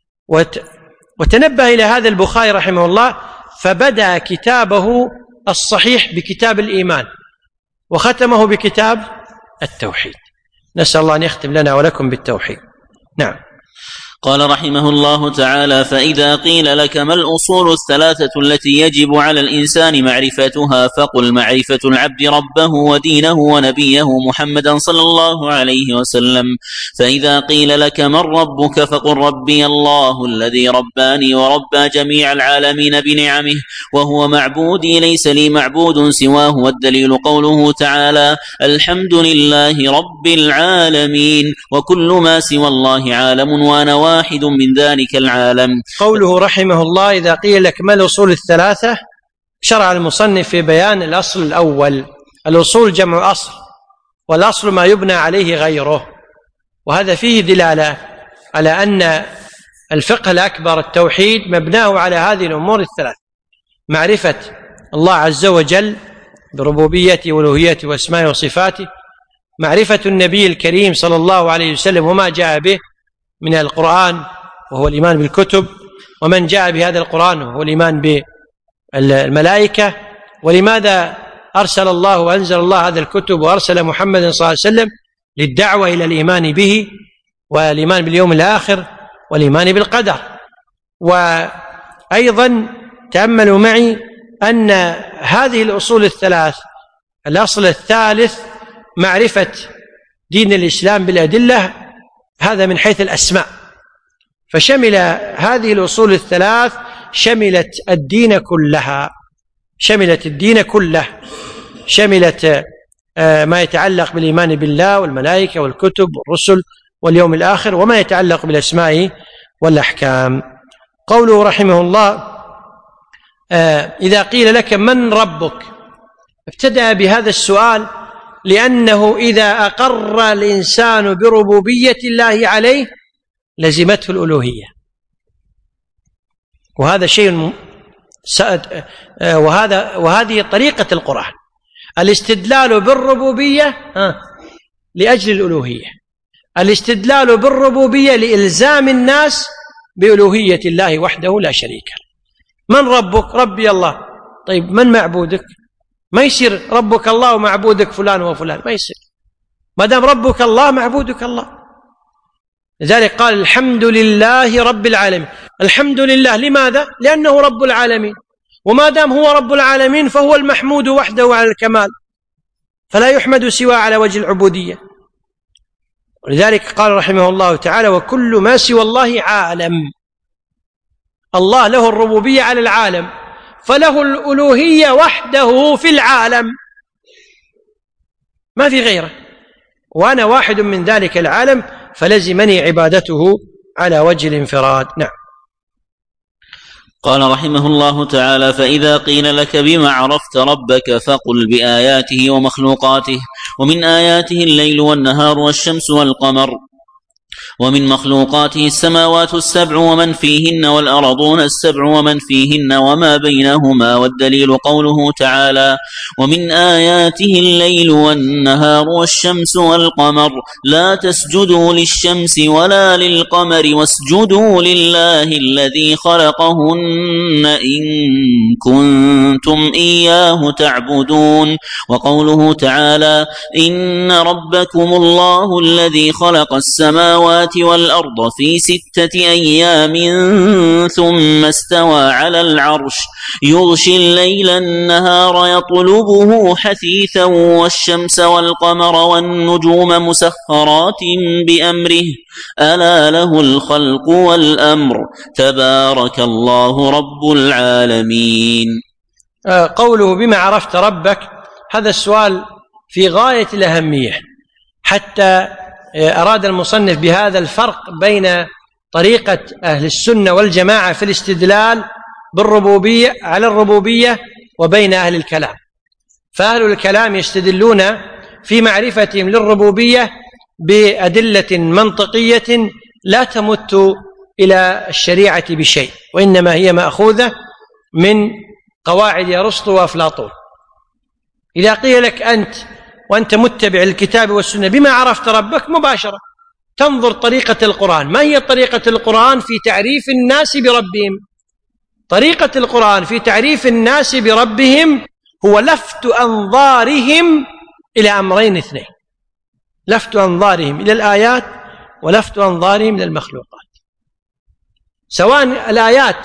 وتنبه إلى هذا البخاري رحمه الله، فبدأ كتابه الصحيح بكتاب الإيمان وختمه بكتاب التوحيد. نسأل الله أن يختم لنا ولكم بالتوحيد. نعم. قال رحمه الله تعالى: فإذا قيل لك ما الأصول الثلاثة التي يجب على الإنسان معرفتها فقل: معرفة العبد ربه ودينه ونبيه محمدا صلى الله عليه وسلم. فإذا قيل لك من ربك فقل: ربي الله الذي رباني وربى جميع العالمين بنعمه، وهو معبودي ليس لي معبود سواه. والدليل قوله تعالى: الحمد لله رب العالمين، وكل ما سوى الله عالم وأنا واحد من ذلك العالم. قوله رحمه الله: إذا قيل لك ما الأصول الثلاثة، شرع المصنف في بيان الأصل الأول. الأصول جمع أصل، والأصل ما يبنى عليه غيره. وهذا فيه دلالة على أن الفقه الأكبر التوحيد مبناه على هذه الأمور الثلاث: معرفة الله عز وجل بربوبيته وألوهيته وأسمائه وصفاته، معرفة النبي الكريم صلى الله عليه وسلم وما جاء به من القرآن وهو الإيمان بالكتب، ومن جاء بهذا القرآن وهو الإيمان بالملائكة، ولماذا أرسل الله وأنزل الله هذا الكتب وأرسل محمد صلى الله عليه وسلم: للدعوة إلى الإيمان به والإيمان باليوم الآخر والإيمان بالقدر. وأيضا تأملوا معي أن هذه الأصول الثلاث، الأصل الثالث معرفة دين الإسلام بالأدلة، هذا من حيث الأسماء، فشمل هذه الأصول الثلاث شملت الدين كلها، شملت الدين كله، شملت ما يتعلق بالإيمان بالله والملائكة والكتب والرسل واليوم الآخر، وما يتعلق بالأسماء والأحكام. قوله رحمه الله: إذا قيل لك من ربك، ابتدأ بهذا السؤال لأنه إذا أقر الإنسان بربوبية الله عليه لزمته الألوهية، وهذا شيء وهذا وهذه طريقة القرآن، الاستدلال بالربوبية لأجل الألوهية، الاستدلال بالربوبية لإلزام الناس بألوهية الله وحده لا شريك له. من ربك؟ ربي الله. طيب من معبودك؟ ما يصير ربك الله ومعبودك فلان وفلان، ما يصير، ما دام ربك الله معبودك الله. لذلك قال الحمد لله رب العالمين. الحمد لله لماذا؟ لأنه رب العالمين، وما دام هو رب العالمين فهو المحمود وحده على الكمال، فلا يحمد سوى على وجه العبودية. ولذلك قال رحمه الله تعالى: وكل ما سوى الله عالم. الله له الربوبية على العالم، فله الألوهية وحده في العالم، ما في غيره، وأنا واحد من ذلك العالم، فلزمني عبادته على وجه الانفراد. نعم. قال رحمه الله تعالى: فإذا قيل لك بما عرفت ربك فقل بآياته ومخلوقاته، ومن آياته الليل والنهار والشمس والقمر، ومن مخلوقاته السماوات السبع ومن فيهن والأرضون السبع ومن فيهن وما بينهما، والدليل قوله تعالى: ومن آياته الليل والنهار والشمس والقمر لا تسجدوا للشمس ولا للقمر واسجدوا لله الذي خلقهن إن كنتم إياه تعبدون. وقوله تعالى: إن ربكم الله الذي خلق السماوات والأرض في ستة أيام ثم استوى على العرش يغشي الليل النهار يطلبه حثيثا والشمس والقمر والنجوم مسخرات بأمره ألا له الخلق والأمر تبارك الله رب العالمين. قوله بما عرفت ربك، هذا السؤال في غاية الأهمية، حتى أراد المصنف بهذا الفرق بين طريقة أهل السنة والجماعة في الاستدلال بالربوبية على الربوبية وبين أهل الكلام. فأهل الكلام يستدلون في معرفتهم للربوبية بأدلة منطقية لا تمت إلى الشريعة بشيء، وإنما هي مأخوذة من قواعد أرسطو وأفلاطون. إذا قيل لك أنت وأنت متبع الكتاب والسنة بما عرفت ربك، مباشرة تنظر طريقة القرآن. ما هي طريقة القرآن في تعريف الناس بربهم؟ طريقة القرآن في تعريف الناس بربهم هو لفت أنظارهم إلى أمرين اثنين: لفت أنظارهم إلى الآيات ولفت أنظارهم إلى المخلوقات. سواء الآيات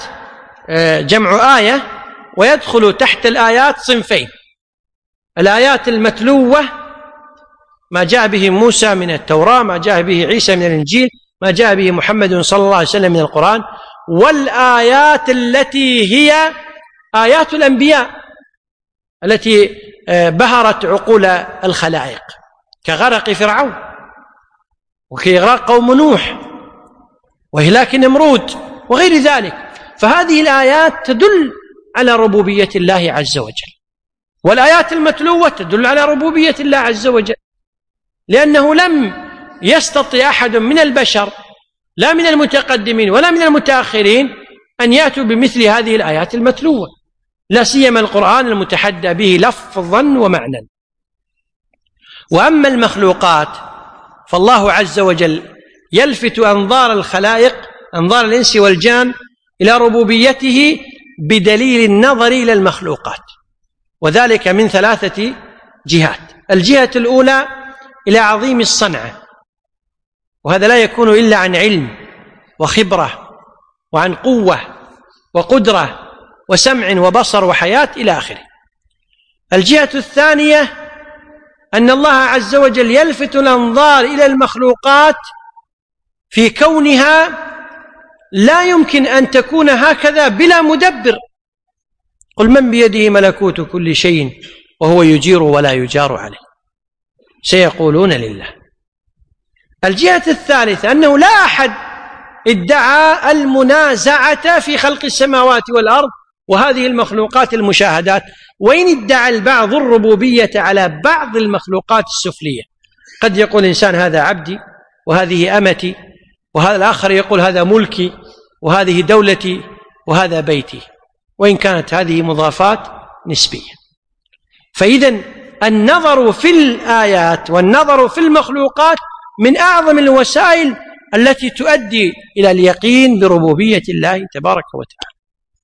جمع آية، ويدخل تحت الآيات صنفين: الآيات المتلوة ما جاء به موسى من التوراة، ما جاء به عيسى من الإنجيل، ما جاء به محمد صلى الله عليه وسلم من القرآن، والآيات التي هي آيات الأنبياء التي بهرت عقول الخلائق، كغرق فرعون وكإغراق قوم نوح وإهلاك نمرود وغير ذلك. فهذه الآيات تدل على ربوبية الله عز وجل، والآيات المتلوة تدل على ربوبية الله عز وجل، لأنه لم يستطع أحد من البشر لا من المتقدمين ولا من المتأخرين أن يأتوا بمثل هذه الآيات المتلوة، لا سيما القرآن المتحدى به لفظا ومعنى. وأما المخلوقات فالله عز وجل يلفت أنظار الخلائق، أنظار الإنس والجان، إلى ربوبيته بدليل النظر إلى المخلوقات، وذلك من ثلاثة جهات. الجهة الأولى إلى عظيم الصنعة، وهذا لا يكون إلا عن علم وخبرة وعن قوة وقدرة وسمع وبصر وحياة إلى آخره. الجهة الثانية أن الله عز وجل يلفت الأنظار إلى المخلوقات في كونها لا يمكن أن تكون هكذا بلا مدبر. قل من بيده ملكوت كل شيء وهو يجير ولا يجار عليه، سيقولون لله. الجهة الثالثة أنه لا أحد ادعى المنازعة في خلق السماوات والأرض وهذه المخلوقات المشاهدات، وإن ادعى البعض الربوبية على بعض المخلوقات السفلية، قد يقول الإنسان هذا عبدي وهذه أمتي، وهذا الآخر يقول هذا ملكي وهذه دولتي وهذا بيتي، وإن كانت هذه مضافات نسبية. فإذن النظر في الآيات والنظر في المخلوقات من أعظم الوسائل التي تؤدي إلى اليقين بربوبية الله تبارك وتعالى.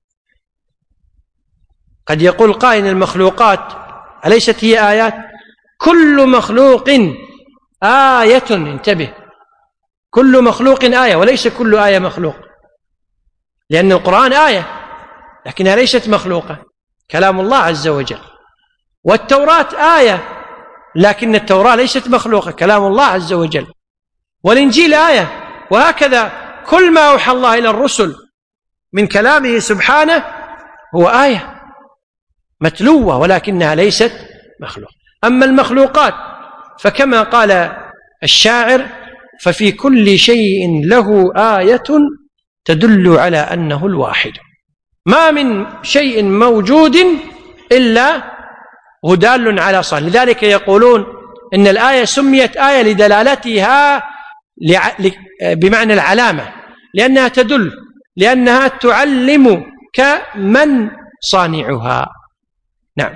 قد يقول قائل المخلوقات أليست هي آيات؟ كل مخلوق آية، انتبه، كل مخلوق آية، وليس كل آية مخلوق، لأن القرآن آية لكنها ليست مخلوقة، كلام الله عز وجل. والتوراة آية لكن التوراة ليست مخلوقة، كلام الله عز وجل. والإنجيل آية، وهكذا كل ما أوحى الله إلى الرسل من كلامه سبحانه هو آية متلوة ولكنها ليست مخلوقة. أما المخلوقات فكما قال الشاعر: ففي كل شيء له آية تدل على أنه الواحد. ما من شيء موجود إلا هو دال على صالح. لذلك يقولون إن الآية سميت آية لدلالتها بمعنى العلامة، لأنها تدل، لأنها تعلمك من صانعها. نعم.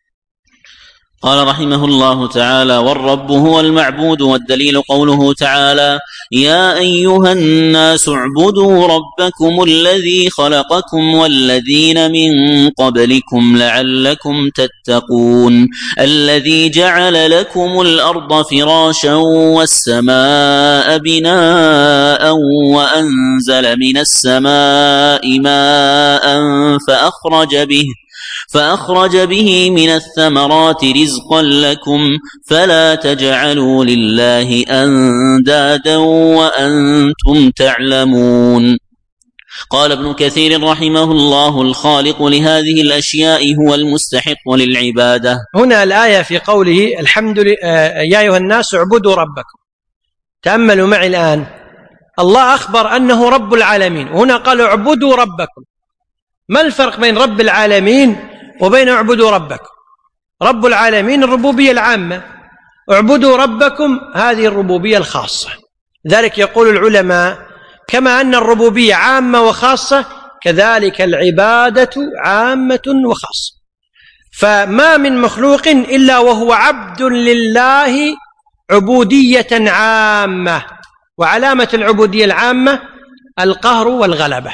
قال رحمه الله تعالى: والرب هو المعبود. والدليل قوله تعالى: يا أيها الناس اعبدوا ربكم الذي خلقكم والذين من قبلكم لعلكم تتقون الذي جعل لكم الأرض فراشا والسماء بناء وأنزل من السماء ماء فأخرج به فأخرج به من الثمرات رزقا لكم فلا تجعلوا لله أندادا وأنتم تعلمون. قال ابن كثير رحمه الله: الخالق لهذه الأشياء هو المستحق للعبادة. هنا الآية في قوله الحمد لله يا أيها الناس اعبدوا ربكم. تأملوا معي الآن، الله أخبر أنه رب العالمين، وهنا قال اعبدوا ربكم. ما الفرق بين رب العالمين وبين اعبدوا ربكم؟ رب العالمين الربوبية العامة، اعبدوا ربكم هذه الربوبية الخاصة. لذلك يقول العلماء: كما أن الربوبية عامة وخاصة كذلك العبادة عامة وخاصة. فما من مخلوق إلا وهو عبد لله عبودية عامة، وعلامة العبودية العامة القهر والغلبة.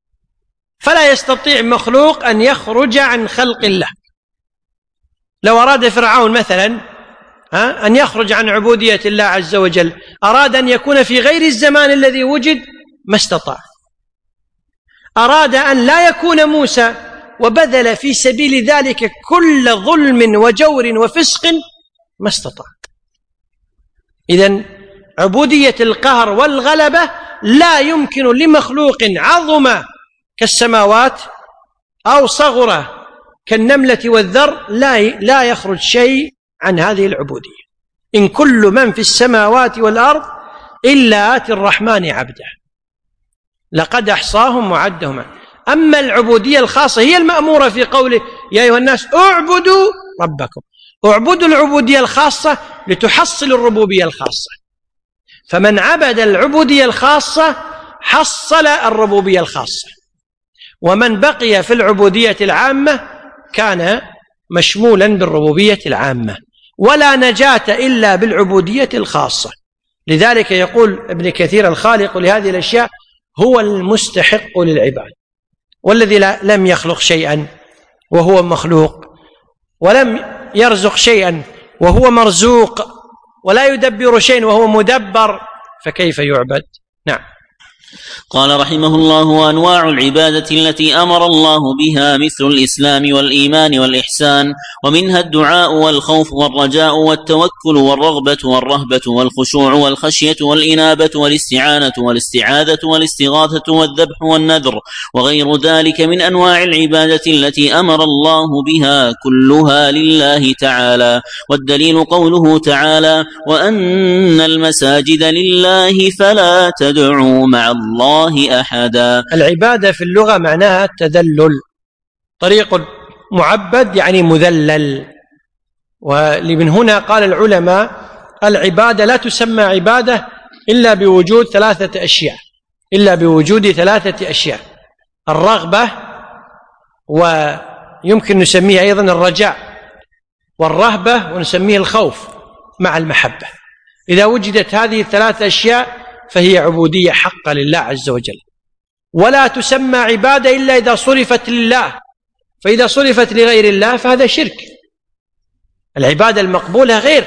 فلا يستطيع مخلوق أن يخرج عن خلق الله. لو أراد فرعون مثلا أن يخرج عن عبودية الله عز وجل، أراد أن يكون في غير الزمان الذي وجد، ما استطاع. أراد أن لا يكون موسى وبذل في سبيل ذلك كل ظلم وجور وفسق، ما استطاع. إذن عبودية القهر والغلبة لا يمكن لمخلوق عظم كالسماوات أو صغرة كالنملة والذر، لا لا يخرج شيء عن هذه العبودية. إن كل من في السماوات والأرض إلا آتي الرحمن عبدا لقد أحصاهم وعدهم. أما العبودية الخاصة هي المأمورة في قوله يا أيها الناس اعبدوا ربكم. اعبدوا العبودية الخاصة لتحصل الربوبية الخاصة. فمن عبد العبودية الخاصة حصل الربوبية الخاصة، ومن بقي في العبودية العامة كان مشمولا بالربوبية العامة، ولا نجاة إلا بالعبودية الخاصة. لذلك يقول ابن كثير: الخالق لهذه الأشياء هو المستحق للعباد. والذي لم يخلق شيئا وهو مخلوق، ولم يرزق شيئا وهو مرزوق، ولا يدبر شيئا وهو مدبر، فكيف يعبد؟ نعم. قال رحمه الله: وأنواع العبادة التي أمر الله بها مثل الإسلام والإيمان والإحسان، ومنها الدعاء والخوف والرجاء والتوكل والرغبة والرهبة والخشوع والخشية والإنابة والاستعانة والاستعاذة والاستغاثة والذبح والنذر وغير ذلك من أنواع العبادة التي أمر الله بها كلها لله تعالى. والدليل قوله تعالى: وأن المساجد لله فلا تدعوا مع الله أحدا. العبادة في اللغة معناها التذلل، طريق معبد يعني مذلل. ومن هنا قال العلماء العبادة لا تسمى عبادة إلا بوجود ثلاثة أشياء إلا بوجود ثلاثة أشياء الرغبة، ويمكن نسميه أيضا الرجاء، والرهبة، ونسميه الخوف مع المحبة. إذا وجدت هذه الثلاثة أشياء فهي عبودية حقة لله عز وجل. ولا تسمى عبادة إلا إذا صرفت لله، فإذا صرفت لغير الله فهذا شرك. العبادة المقبولة غير.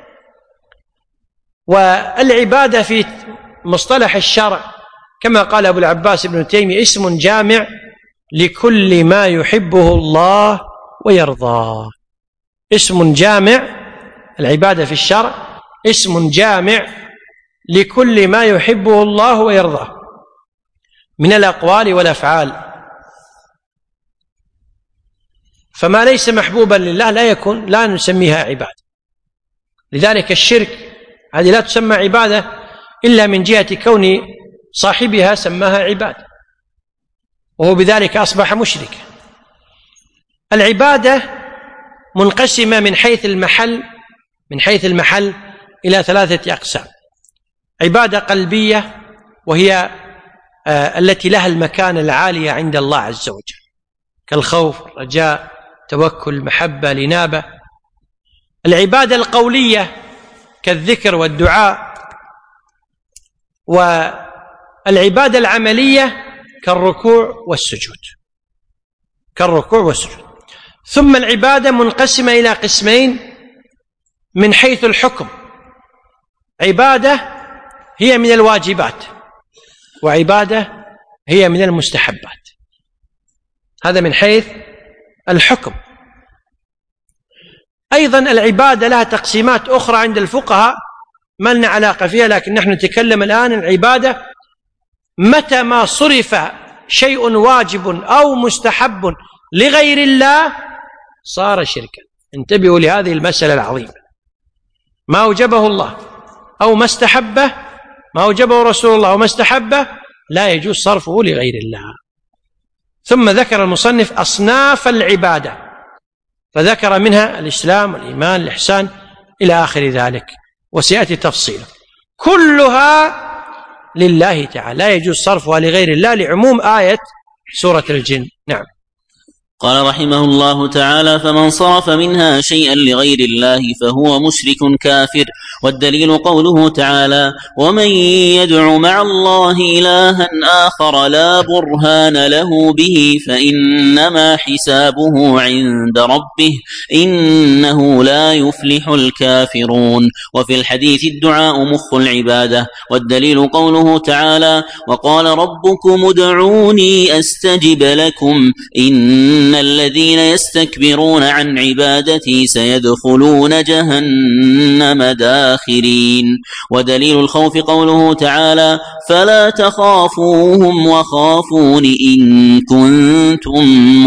والعبادة في مصطلح الشرع كما قال أبو العباس ابن تيمية اسم جامع لكل ما يحبه الله ويرضاه. اسم جامع، العبادة في الشرع اسم جامع لكل ما يحبه الله ويرضاه من الأقوال والأفعال، فما ليس محبوبا لله لا يكون لا نسميها عبادة. لذلك الشرك هذه لا تسمى عبادة إلا من جهة كون صاحبها سماها عبادة، وهو بذلك أصبح مشركا. العبادة منقسمة من حيث المحل من حيث المحل إلى ثلاثة أقسام: عبادة قلبية وهي آه التي لها المكانة العالية عند الله عز وجل كالخوف، الرجاء، توكل، محبة، الإنابة. العبادة القولية كالذكر والدعاء. والعبادة العملية كالركوع والسجود كالركوع والسجود. ثم العبادة منقسمة إلى قسمين من حيث الحكم: عبادة هي من الواجبات، وعبادة هي من المستحبات. هذا من حيث الحكم. أيضا العبادة لها تقسيمات أخرى عند الفقهاء ما لنا علاقة فيها، لكن نحن نتكلم الآن العبادة متى ما صرف شيء واجب أو مستحب لغير الله صار شركا. انتبهوا لهذه المسألة العظيمة: ما أوجبه الله أو ما استحبه، ما أوجبه رسول الله وما استحبه لا يجوز صرفه لغير الله. ثم ذكر المصنف أصناف العبادة، فذكر منها الإسلام والإيمان والإحسان إلى آخر ذلك، وسيأتي تفصيله. كلها لله تعالى، لا يجوز صرفها لغير الله لعموم آية سورة الجن. نعم. قال رحمه الله تعالى: فمن صرف منها شيئا لغير الله فهو مشرك كافر. والدليل قوله تعالى: ومن يدع مع الله إلها آخر لا برهان له به فإنما حسابه عند ربه إنه لا يفلح الكافرون. وفي الحديث الدعاء مخ العبادة. والدليل قوله تعالى: وقال ربكم ادعوني أستجب لكم إن إن الذين يستكبرون عن عبادتي سيدخلون جهنم داخرين. ودليل الخوف قوله تعالى: فلا تخافوهم وخافون إن كنتم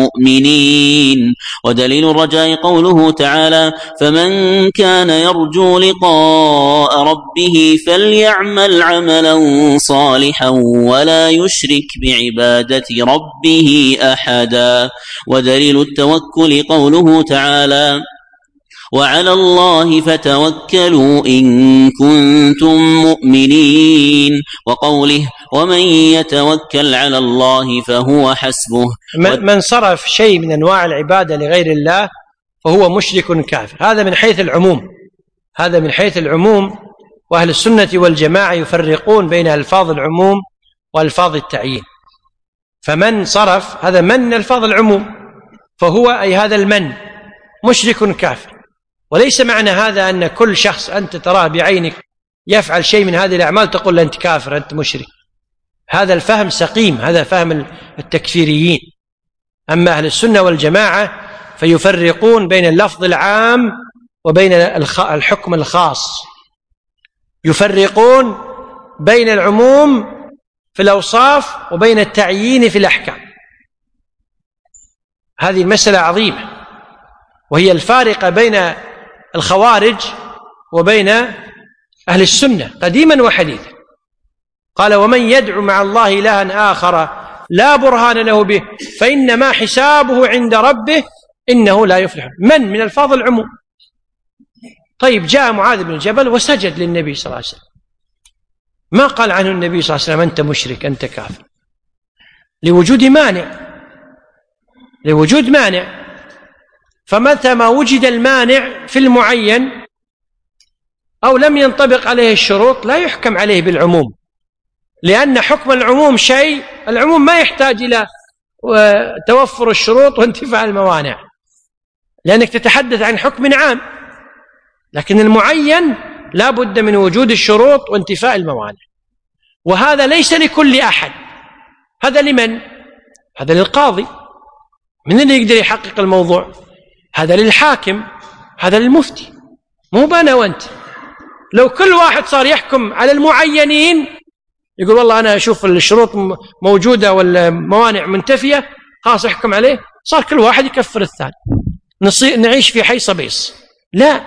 مؤمنين. ودليل الرجاء قوله تعالى: فمن كان يرجو لقاء ربه فليعمل عملا صالحا ولا يشرك بعبادة ربه أحدا. ودليل التوكل قوله تعالى: وعلى الله فتوكلوا إن كنتم مؤمنين. وقوله: ومن يتوكل على الله فهو حسبه. من صرف شيء من أنواع العبادة لغير الله فهو مشرك كافر. هذا من حيث العموم هذا من حيث العموم وأهل السنة والجماعة يفرقون بين ألفاظ العموم وألفاظ التعيين. فمن صرف هذا من ألفاظ العموم، فهو أي هذا المن مشرك كافر. وليس معنى هذا أن كل شخص أنت تراه بعينك يفعل شيء من هذه الأعمال تقول أنت كافر أنت مشرك. هذا الفهم سقيم، هذا فهم التكفيريين. أما أهل السنة والجماعة فيفرقون بين اللفظ العام وبين الحكم الخاص، يفرقون بين العموم في الأوصاف وبين التعيين في الأحكام. هذه المسألة عظيمة، وهي الفارقة بين الخوارج وبين أهل السنة قديما وحديثا. قال: ومن يدعو مع الله إلها آخر لا برهان له به فإنما حسابه عند ربه إنه لا يفلح. من من الفاظ العموم. طيب جاء معاذ بن جبل وسجد للنبي صلى الله عليه وسلم، ما قال عنه النبي صلى الله عليه وسلم أنت مشرك أنت كافر، لوجود مانع، لوجود مانع. فمتى ما وجد المانع في المعين أو لم ينطبق عليه الشروط لا يحكم عليه بالعموم، لأن حكم العموم شيء، العموم ما يحتاج إلى توفر الشروط وانتفاء الموانع، لأنك تتحدث عن حكم عام، لكن المعين لا بد من وجود الشروط وانتفاء الموانع، وهذا ليس لكل أحد. هذا لمن؟ هذا للقاضي، من اللي يقدر يحقق الموضوع؟ هذا للحاكم، هذا للمفتي، مو بأنا وأنت. لو كل واحد صار يحكم على المعينين يقول والله أنا أشوف الشروط موجودة والموانع منتفية خلاص أحكم عليه، صار كل واحد يكفر الثاني، نصير نعيش في حي صبيص. لا،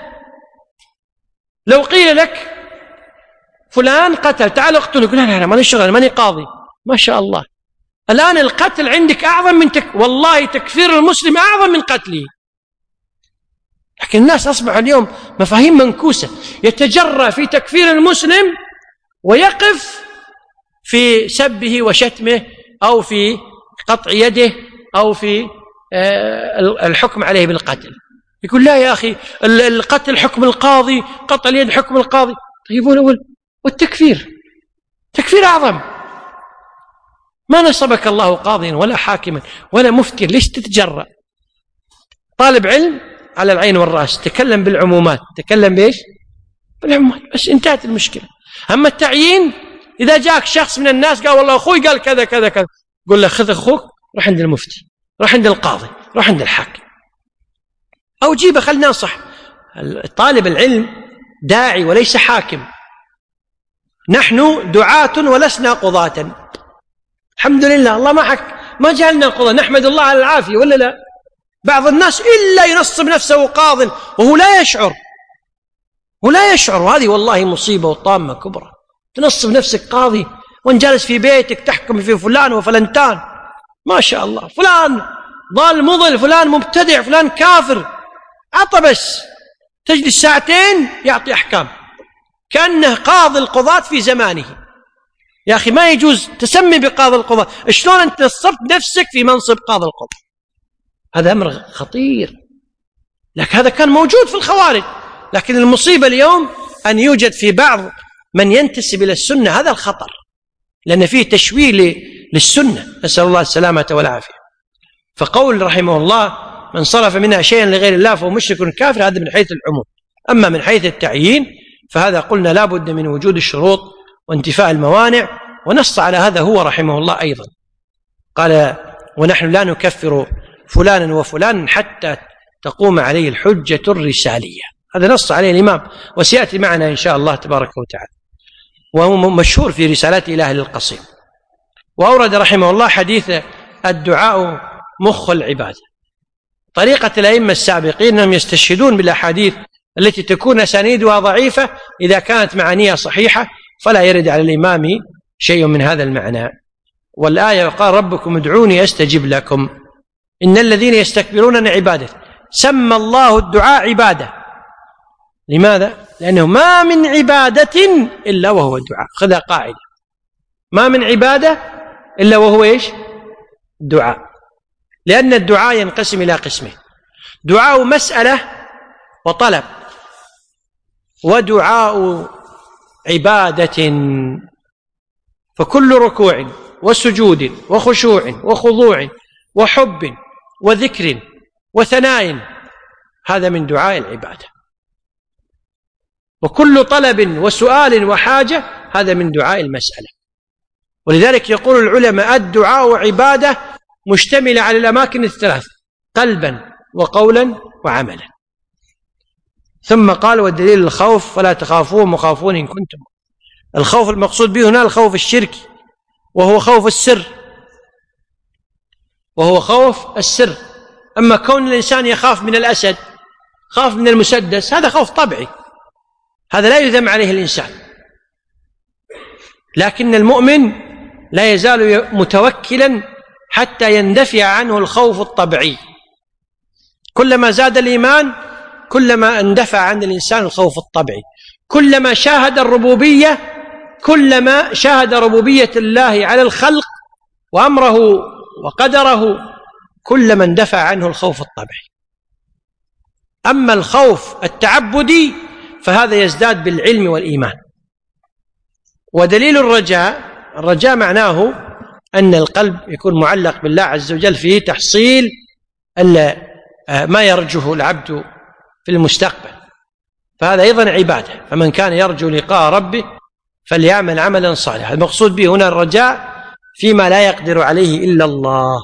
لو قيل لك فلان قتل تعال اقتله، يقول لا لا لا ماني شغل ماني قاضي، ما شاء الله الآن القتل عندك أعظم من تك... والله تكفير المسلم أعظم من قتله. لكن الناس أصبح اليوم مفاهيم منكوسة، يتجرأ في تكفير المسلم ويقف في سبه وشتمه أو في قطع يده أو في الحكم عليه بالقتل. يقول لا يا أخي القتل حكم القاضي، قطع اليد حكم القاضي. طيب والتكفير تكفير أعظم. ما نصبك الله قاضيا ولا حاكما ولا مفتيا، ليش تتجرأ؟ طالب علم على العين والرأس، تكلم بالعمومات، تكلم بإيش؟ بالعمومات، بس انتهت المشكلة. أما التعيين إذا جاك شخص من الناس قال والله أخوي قال كذا كذا كذا، قل له خذ أخوك روح عند المفتي، روح عند القاضي، روح عند الحاكم، أو جيبه خلنا ننصح. طالب العلم داعي وليس حاكم، نحن دعاة ولسنا قضاة. الحمد لله الله ما حك ما جعلنا قضاة، نحمد الله على العافية ولا لا؟ بعض الناس إلا ينصب نفسه قاض وهو لا يشعر، ولا يشعر، وهذه والله مصيبة وطامة كبرى. تنصب نفسك قاضي وان جالس في بيتك تحكم في فلان وفلنتان، ما شاء الله، فلان ضال مضل، فلان مبتدع، فلان كافر، عطبس، تجلس ساعتين يعطي أحكام كأنه قاضي القضاة في زمانه. يا أخي ما يجوز تسمي بقاضي القضاة، شلون أنت نصبت نفسك في منصب قاضي القضاة؟ هذا أمر خطير. لكن هذا كان موجود في الخوارج، لكن المصيبة اليوم أن يوجد في بعض من ينتسب إلى السنة، هذا الخطر، لأن فيه تشويه للسنة، نسأل الله السلامة والعافية. فقول رحمه الله من صرف منها شيئا لغير الله فهو مشرك كافر، هذا من حيث العموم. أما من حيث التعيين فهذا قلنا لا بد من وجود الشروط وانتفاء الموانع، ونص على هذا هو رحمه الله أيضا، قال ونحن لا نكفر فلانا وفلانا حتى تقوم عليه الحجة الرسالية. هذا نص عليه الإمام وسيأتي معنا إن شاء الله تبارك وتعالى، وهو مشهور في رسالته إلى أهل القصيم. وأورد رحمه الله حديث الدعاء مخ العبادة. طريقة الأئمة السابقين أنهم يستشهدون بالأحاديث التي تكون أسانيدها ضعيفة إذا كانت معانيها صحيحة، فلا يرد على الإمام شيء من هذا المعنى. والآية قال ربكم ادعوني أستجب لكم إن الذين يستكبرون عن عبادته، سمى الله الدعاء عبادة. لماذا؟ لأنه ما من عبادة إلا وهو الدعاء. خذها قاعدة، ما من عبادة إلا وهو إيش؟ دعاء. لأن الدعاء ينقسم إلى قسمين: دعاء مسألة وطلب، ودعاء عبادة. فكل ركوع وسجود وخشوع وخضوع وحب وذكر وثناء هذا من دعاء العبادة، وكل طلب وسؤال وحاجة هذا من دعاء المسألة. ولذلك يقول العلماء الدعاء عبادة مشتملة على الأماكن الثلاث: قلبا وقولا وعملا. ثم قال والدليل الخوف فلا تخافوهم وخافون إن كنتم. الخوف المقصود به هنا الخوف الشركي، وهو خوف السر، وهو خوف السر. أما كون الإنسان يخاف من الأسد، خاف من المسدس، هذا خوف طبيعي، هذا لا يذم عليه الإنسان. لكن المؤمن لا يزال متوكلا حتى يندفع عنه الخوف الطبيعي. كلما زاد الإيمان كلما اندفع عن الإنسان الخوف الطبيعي، كلما شاهد الربوبية كلما شاهد ربوبية الله على الخلق وأمره وقدره كلما اندفع عنه الخوف الطبيعي. أما الخوف التعبدي فهذا يزداد بالعلم والإيمان. ودليل الرجاء، الرجاء معناه أن القلب يكون معلق بالله عز وجل في تحصيل ما يرجوه العبد في المستقبل، فهذا أيضا عبادة. فمن كان يرجو لقاء ربه فليعمل عملا صالحا. المقصود به هنا الرجاء فيما لا يقدر عليه إلا الله.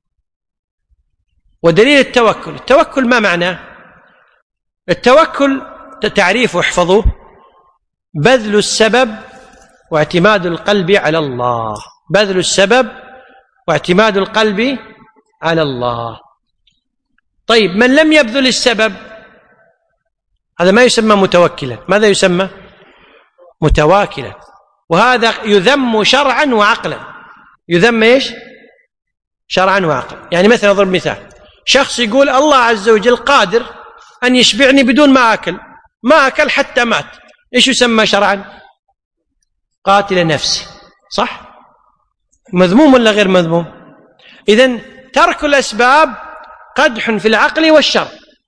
ودليل التوكل، التوكل ما معناه؟ التوكل تعريفه احفظوه: بذل السبب واعتماد القلب على الله. بذل السبب واعتماد القلب على الله. طيب من لم يبذل السبب هذا ما يسمى متوكلا، ماذا يسمى؟ متواكلا. وهذا يذم شرعا وعقلا. يذم ايش؟ شرعا وعقلا. يعني مثلا اضرب مثال: شخص يقول الله عز وجل قادر أن يشبعني بدون ما أكل، ما أكل حتى مات، إيش يسمى شرعا؟ قاتل نفسي، صح؟ مذموم ولا غير مذموم؟ إذن ترك الأسباب قدح في العقل والشرع،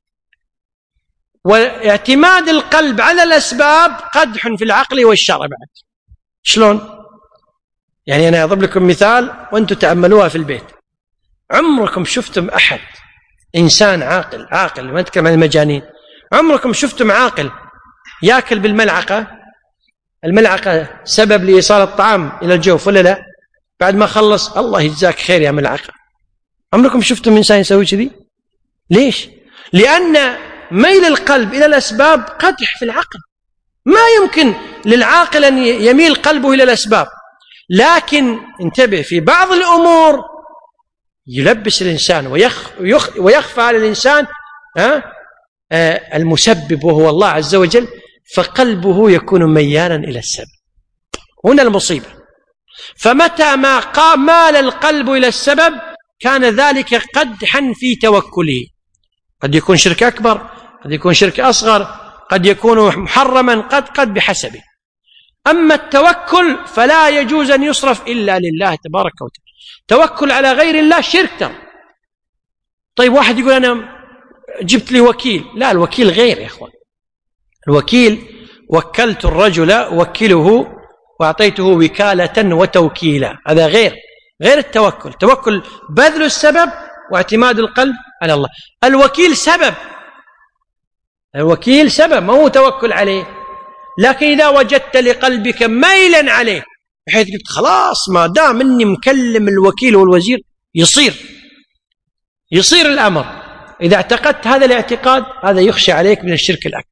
واعتماد القلب على الأسباب قدح في العقل والشرع بعد. شلون؟ يعني أنا أضرب لكم مثال وأنتم تأملوها في البيت. عمركم شفتم أحد إنسان عاقل عاقل ما نتكلم عن المجانين، عمركم شفتم عاقل يأكل بالملعقة؟ الملعقة سبب لإيصال الطعام إلى الجوف ولا لا؟ بعد ما خلص الله يجزاك خير يا ملعقة. عمركم شفتم إنسان يسوي كذي؟ ليش؟ لأن ميل القلب إلى الأسباب قدح في العقل. ما يمكن للعاقل أن يميل قلبه إلى الأسباب. لكن انتبه، في بعض الأمور يلبس الإنسان ويخ ويخ ويخفى على الإنسان ها آه المسبب وهو الله عز وجل، فقلبه يكون ميالا إلى السبب. هنا المصيبة. فمتى ما قام مال القلب إلى السبب كان ذلك قدحا في توكله. قد يكون شرك أكبر، قد يكون شرك أصغر، قد يكون محرما، قد قد بحسبه. أما التوكل فلا يجوز أن يصرف إلا لله تبارك وتعالى. توكل على غير الله شرك ترى. طيب واحد يقول أنا جبت لي وكيل، لا، الوكيل غير يا أخوان. الوكيل وكلت الرجل وكله وأعطيته وكالة وتوكيلا، هذا غير غير التوكل. توكل بذل السبب واعتماد القلب على الله. الوكيل سبب، الوكيل سبب ما هو توكل عليه. لكن إذا وجدت لقلبك ميلا عليه بحيث قلت خلاص ما دام إني مكلم الوكيل والوزير يصير يصير الأمر، إذا اعتقدت هذا الاعتقاد هذا يخشى عليك من الشرك الأكبر.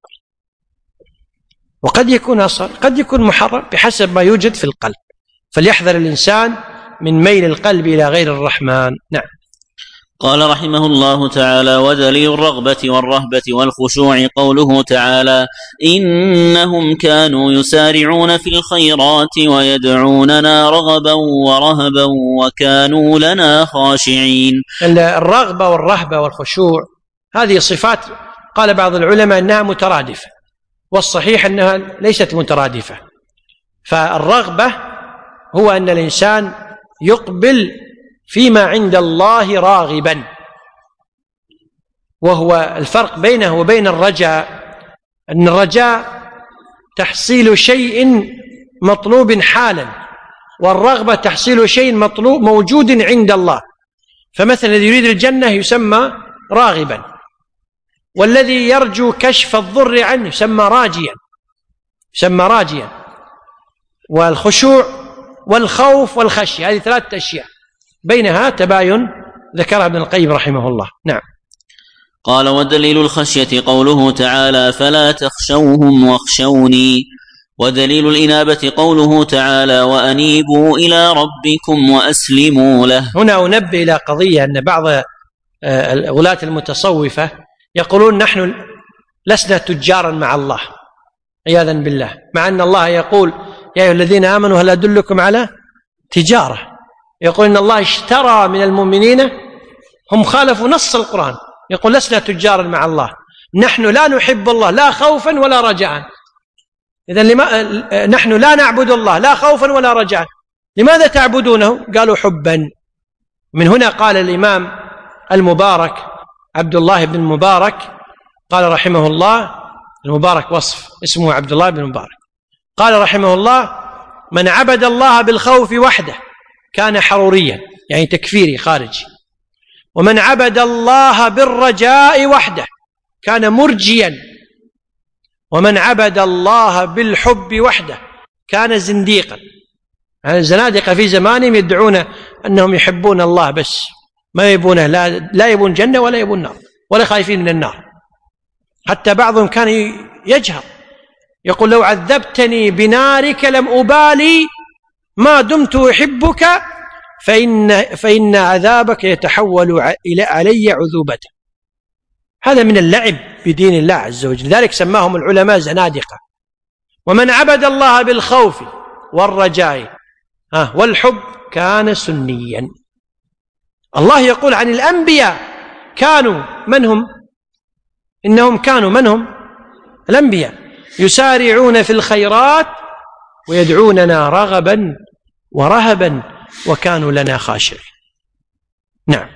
وقد يكون أصغر، قد يكون محرم بحسب ما يوجد في القلب. فليحذر الإنسان من ميل القلب إلى غير الرحمن. نعم. قال رحمه الله تعالى: ودليل الرغبة والرهبة والخشوع قوله تعالى: إنهم كانوا يسارعون في الخيرات ويدعوننا رغبا ورهبا وكانوا لنا خاشعين. الرغبة والرهبة والخشوع هذه صفات قال بعض العلماء أنها مترادفة، والصحيح أنها ليست مترادفة. فالرغبة هو أن الإنسان يقبل فيما عند الله راغبا، وهو الفرق بينه وبين الرجاء أن الرجاء تحصيل شيء مطلوب حالا، والرغبة تحصيل شيء مطلوب موجود عند الله. فمثلا الذي يريد الجنة يسمى راغبا، والذي يرجو كشف الضر عنه يسمى راجيا يسمى راجيا. والخشوع والخوف والخشية هذه ثلاثة أشياء بينها تباين ذكرها ابن القيم رحمه الله. نعم. قال: ودليل الخشية قوله تعالى: فلا تخشوهم واخشوني. ودليل الإنابة قوله تعالى: وأنيبوا إلى ربكم وأسلموا له. هنا أنبه إلى قضية أن بعض غلاة المتصوفة يقولون نحن لسنا تجارا مع الله عياذا بالله، مع أن الله يقول: يا أيها الذين آمنوا هل أدلكم على تجارة. يقول إن الله اشترى من المؤمنين، هم خالفوا نص القرآن، يقول لسنا تجارا مع الله، نحن لا نحب الله لا خوفا ولا رجاء. إذن لما نحن لا نعبد الله لا خوفا ولا رجاء، لماذا تعبدونه؟ قالوا حبا. من هنا قال الإمام المبارك عبد الله بن المبارك قال رحمه الله، المبارك وصف اسمه عبد الله بن المبارك، قال رحمه الله: من عبد الله بالخوف وحده كان حروريا، يعني تكفيري خارجي، ومن عبد الله بالرجاء وحده كان مرجيا، ومن عبد الله بالحب وحده كان زنديقا. يعني الزنادقة في زمانهم يدعون أنهم يحبون الله بس ما يبونه، لا, لا يبون جنة ولا يبون نار ولا خايفين من النار. حتى بعضهم كان يجهر يقول: لو عذبتني بنارك لم أبالي ما دمت أحبك فإن, فإن عذابك يتحول علي عذوبة. هذا من اللعب بدين الله عز وجل، لذلك سماهم العلماء زنادقة. ومن عبد الله بالخوف والرجاء والحب كان سنيا. الله يقول عن الأنبياء كانوا من هم؟ إنهم كانوا من هم؟ الأنبياء يسارعون في الخيرات ويدعوننا رغبا ورهبا وكانوا لنا خاشعين. نعم.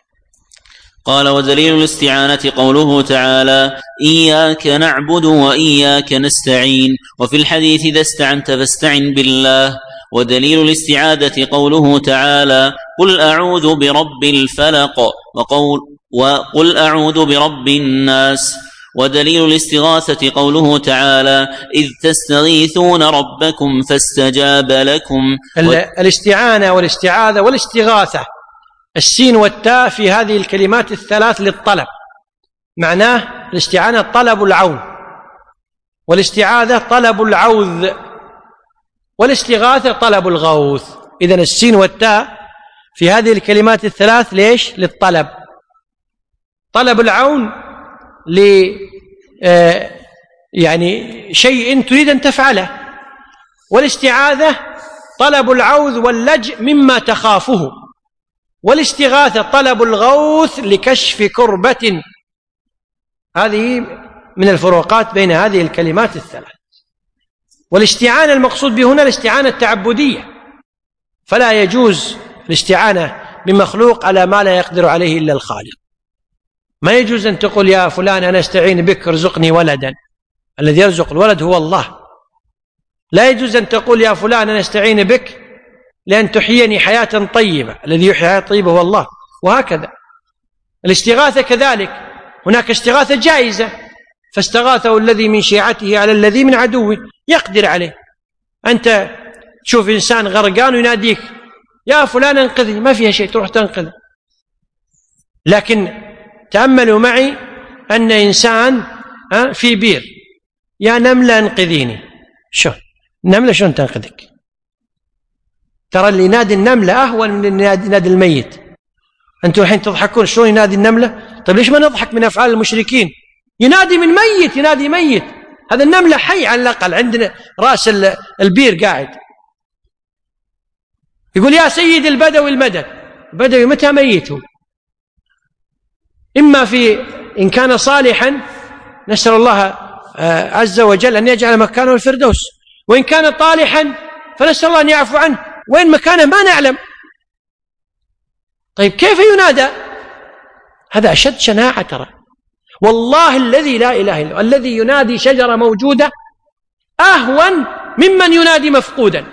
قال: ودليل الاستعانة قوله تعالى: إياك نعبد وإياك نستعين، وفي الحديث: إذا استعنت فاستعن بالله. ودليل الاستعاذة قوله تعالى: قل أعوذ برب الفلق، وقول وقل أعوذ برب الناس. ودليل الاستغاثة قوله تعالى: إذ تستغيثون ربكم فاستجاب لكم. الاستعانة والاستعاذة والاستغاثة، السين والتاء في هذه الكلمات الثلاث للطلب، معناه الاستعانة طلب العون، والاستعاذة طلب العوذ، والاستغاثة طلب الغوث. إذن السين والتاء في هذه الكلمات الثلاث ليش؟ للطلب. طلب العون ل يعني شيء تريد أن تفعله، والاستعاذة طلب العوذ واللجء مما تخافه، والاستغاثة طلب الغوث لكشف كربة. هذه من الفروقات بين هذه الكلمات الثلاث. والاستعانة المقصود بهنا الاستعانة التعبدية، فلا يجوز الاستعانة بمخلوق على ما لا يقدر عليه إلا الخالق. ما يجوز أن تقول: يا فلان أنا استعين بك ارزقني ولدا، الذي يرزق الولد هو الله. لا يجوز أن تقول: يا فلان أنا استعين بك لأن تحييني حياة طيبة، الذي يحيي حياة طيبة هو الله. وهكذا الاستغاثة كذلك، هناك استغاثة جائزة، فاستغاثه الذي من شيعته على الذي من عدوه يقدر عليه. أنت تشوف إنسان غرقان ويناديك: يا فلان انقذني، ما فيها شيء، تروح تنقذ. لكن تأملوا معي أن إنسان في بير: يا نملة انقذيني. شو النملة شلون تنقذك؟ ترى اللي ينادي النملة أهون من اللي ينادي الميت. أنتم الحين تضحكون شلون ينادي النملة؟ طيب ليش ما نضحك من أفعال المشركين؟ ينادي من ميت، ينادي ميت. هذا النملة حي على الأقل، عندنا رأس البير قاعد يقول: يا سيد البدوي المدد. البدوي متى ميت هو؟ إما في إن كان صالحا نسأل الله عز وجل أن يجعل مكانه الفردوس، وإن كان طالحا فنسأل الله أن يعفو عنه، وإن مكانه ما نعلم. طيب كيف ينادى؟ هذا أشد شناعة. ترى والله الذي لا إله إلا هو الذي ينادي شجرة موجودة أهون ممن ينادي مفقودا.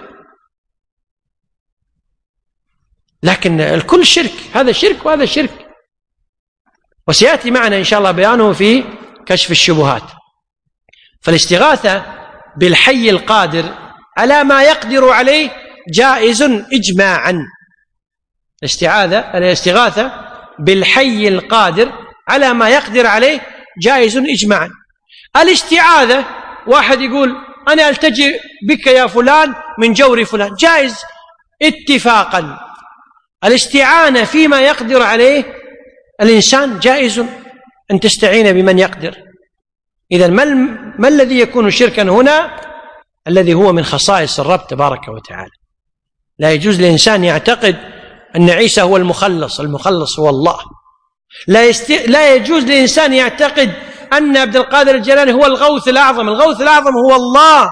لكن الكل شرك، هذا شرك وهذا شرك، وسيأتي معنا إن شاء الله بيانه في كشف الشبهات. فالاستغاثة بالحي القادر على ما يقدر عليه جائز إجماعا. الاستعاذة الاستغاثة بالحي القادر على ما يقدر عليه جائز إجماعا. الاستعاذة واحد يقول: أنا ألتجئ بك يا فلان من جور فلان، جائز اتفاقا. الاستعانة فيما يقدر عليه الإنسان جائز أن تستعين بمن يقدر. إذن ما, ما الذي يكون شركا هنا؟ الذي هو من خصائص الرب تبارك وتعالى. لا يجوز للإنسان يعتقد أن عيسى هو المخلص، المخلص هو الله. لا, يست... لا يجوز للإنسان يعتقد أن عبد القادر الجيلاني هو الغوث الأعظم. الغوث الأعظم هو الله،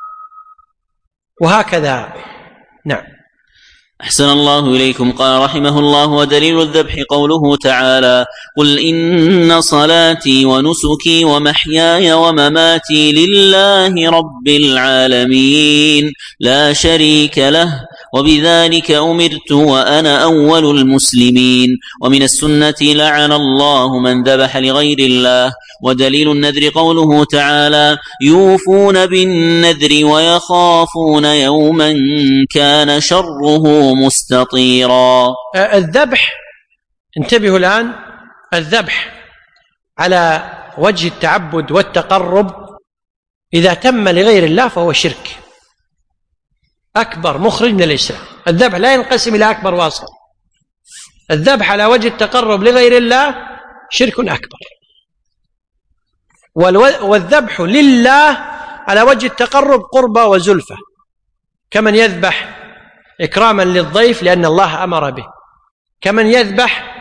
وهكذا. نعم. أحسن الله إليكم. قال رحمه الله: ودليل الذبح قوله تعالى: قل إن صلاتي ونسكي ومحياي ومماتي لله رب العالمين لا شريك له وبذلك أمرت وأنا أول المسلمين. ومن السنة: لعن الله من ذبح لغير الله. ودليل النذر قوله تعالى: يوفون بالنذر ويخافون يوما كان شره مستطيرا. الذبح، انتبهوا الآن، الذبح على وجه التعبد والتقرب إذا تم لغير الله فهو شرك أكبر مخرج من الإسلام. الذبح لا ينقسم إلى أكبر وأصغر. الذبح على وجه التقرب لغير الله شرك أكبر، والذبح لله على وجه التقرب قربة وزلفة، كمن يذبح إكراما للضيف لأن الله أمر به، كمن يذبح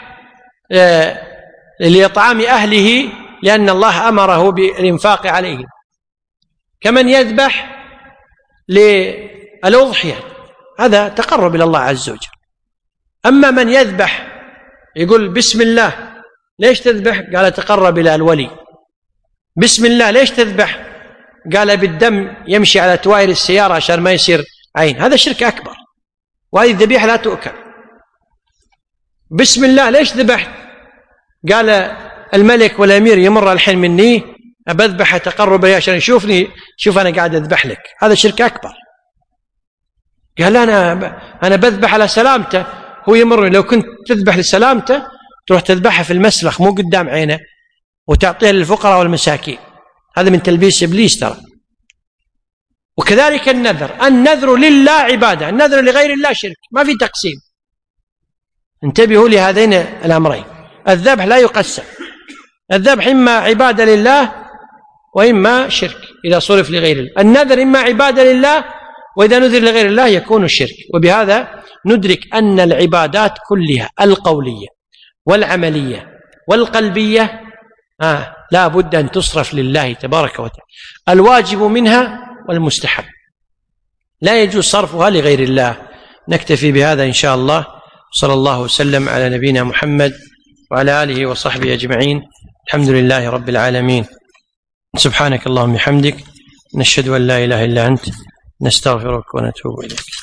لإطعام أهله لأن الله أمره بالإنفاق عليهم، كمن يذبح للأضحية، هذا تقرب إلى الله عز وجل. أما من يذبح يقول بسم الله، ليش تذبح؟ قال تقرب إلى الولي. بسم الله، ليش تذبح؟ قال بالدم يمشي على توائر السيارة عشان ما يصير عين. هذا شرك أكبر، وهذه الذبيحة لا تؤكل. بسم الله، ليش ذبحت؟ قال الملك والأمير يمر الحين مني، أبذبح تقرب إليه عشان يشوفني، شوف أنا قاعد أذبح لك. هذا شرك أكبر. قال أنا أنا بذبح على سلامته، هو يمر. لو كنت تذبح لسلامته تروح تذبحها في المسلخ مو قدام عينه وتعطيها للفقراء والمساكين. هذا من تلبيس إبليس ترى. وكذلك النذر، النذر لله عبادة، النذر لغير الله شرك، ما في تقسيم. انتبهوا لهذين الأمرين. الذبح لا يقسم، الذبح إما عبادة لله وإما شرك إذا صرف لغير الله. النذر إما عبادة لله، وإذا نذر لغير الله يكون الشرك. وبهذا ندرك أن العبادات كلها القولية والعملية والقلبية آه لا بد أن تصرف لله تبارك وتعالى، الواجب منها والمستحب، لا يجوز صرفها لغير الله. نكتفي بهذا إن شاء الله. صلى الله وسلم على نبينا محمد وعلى آله وصحبه أجمعين. الحمد لله رب العالمين. سبحانك اللهم وبحمدك، نشهد أن لا إله إلا أنت، نستغفرك ونتوب إليك.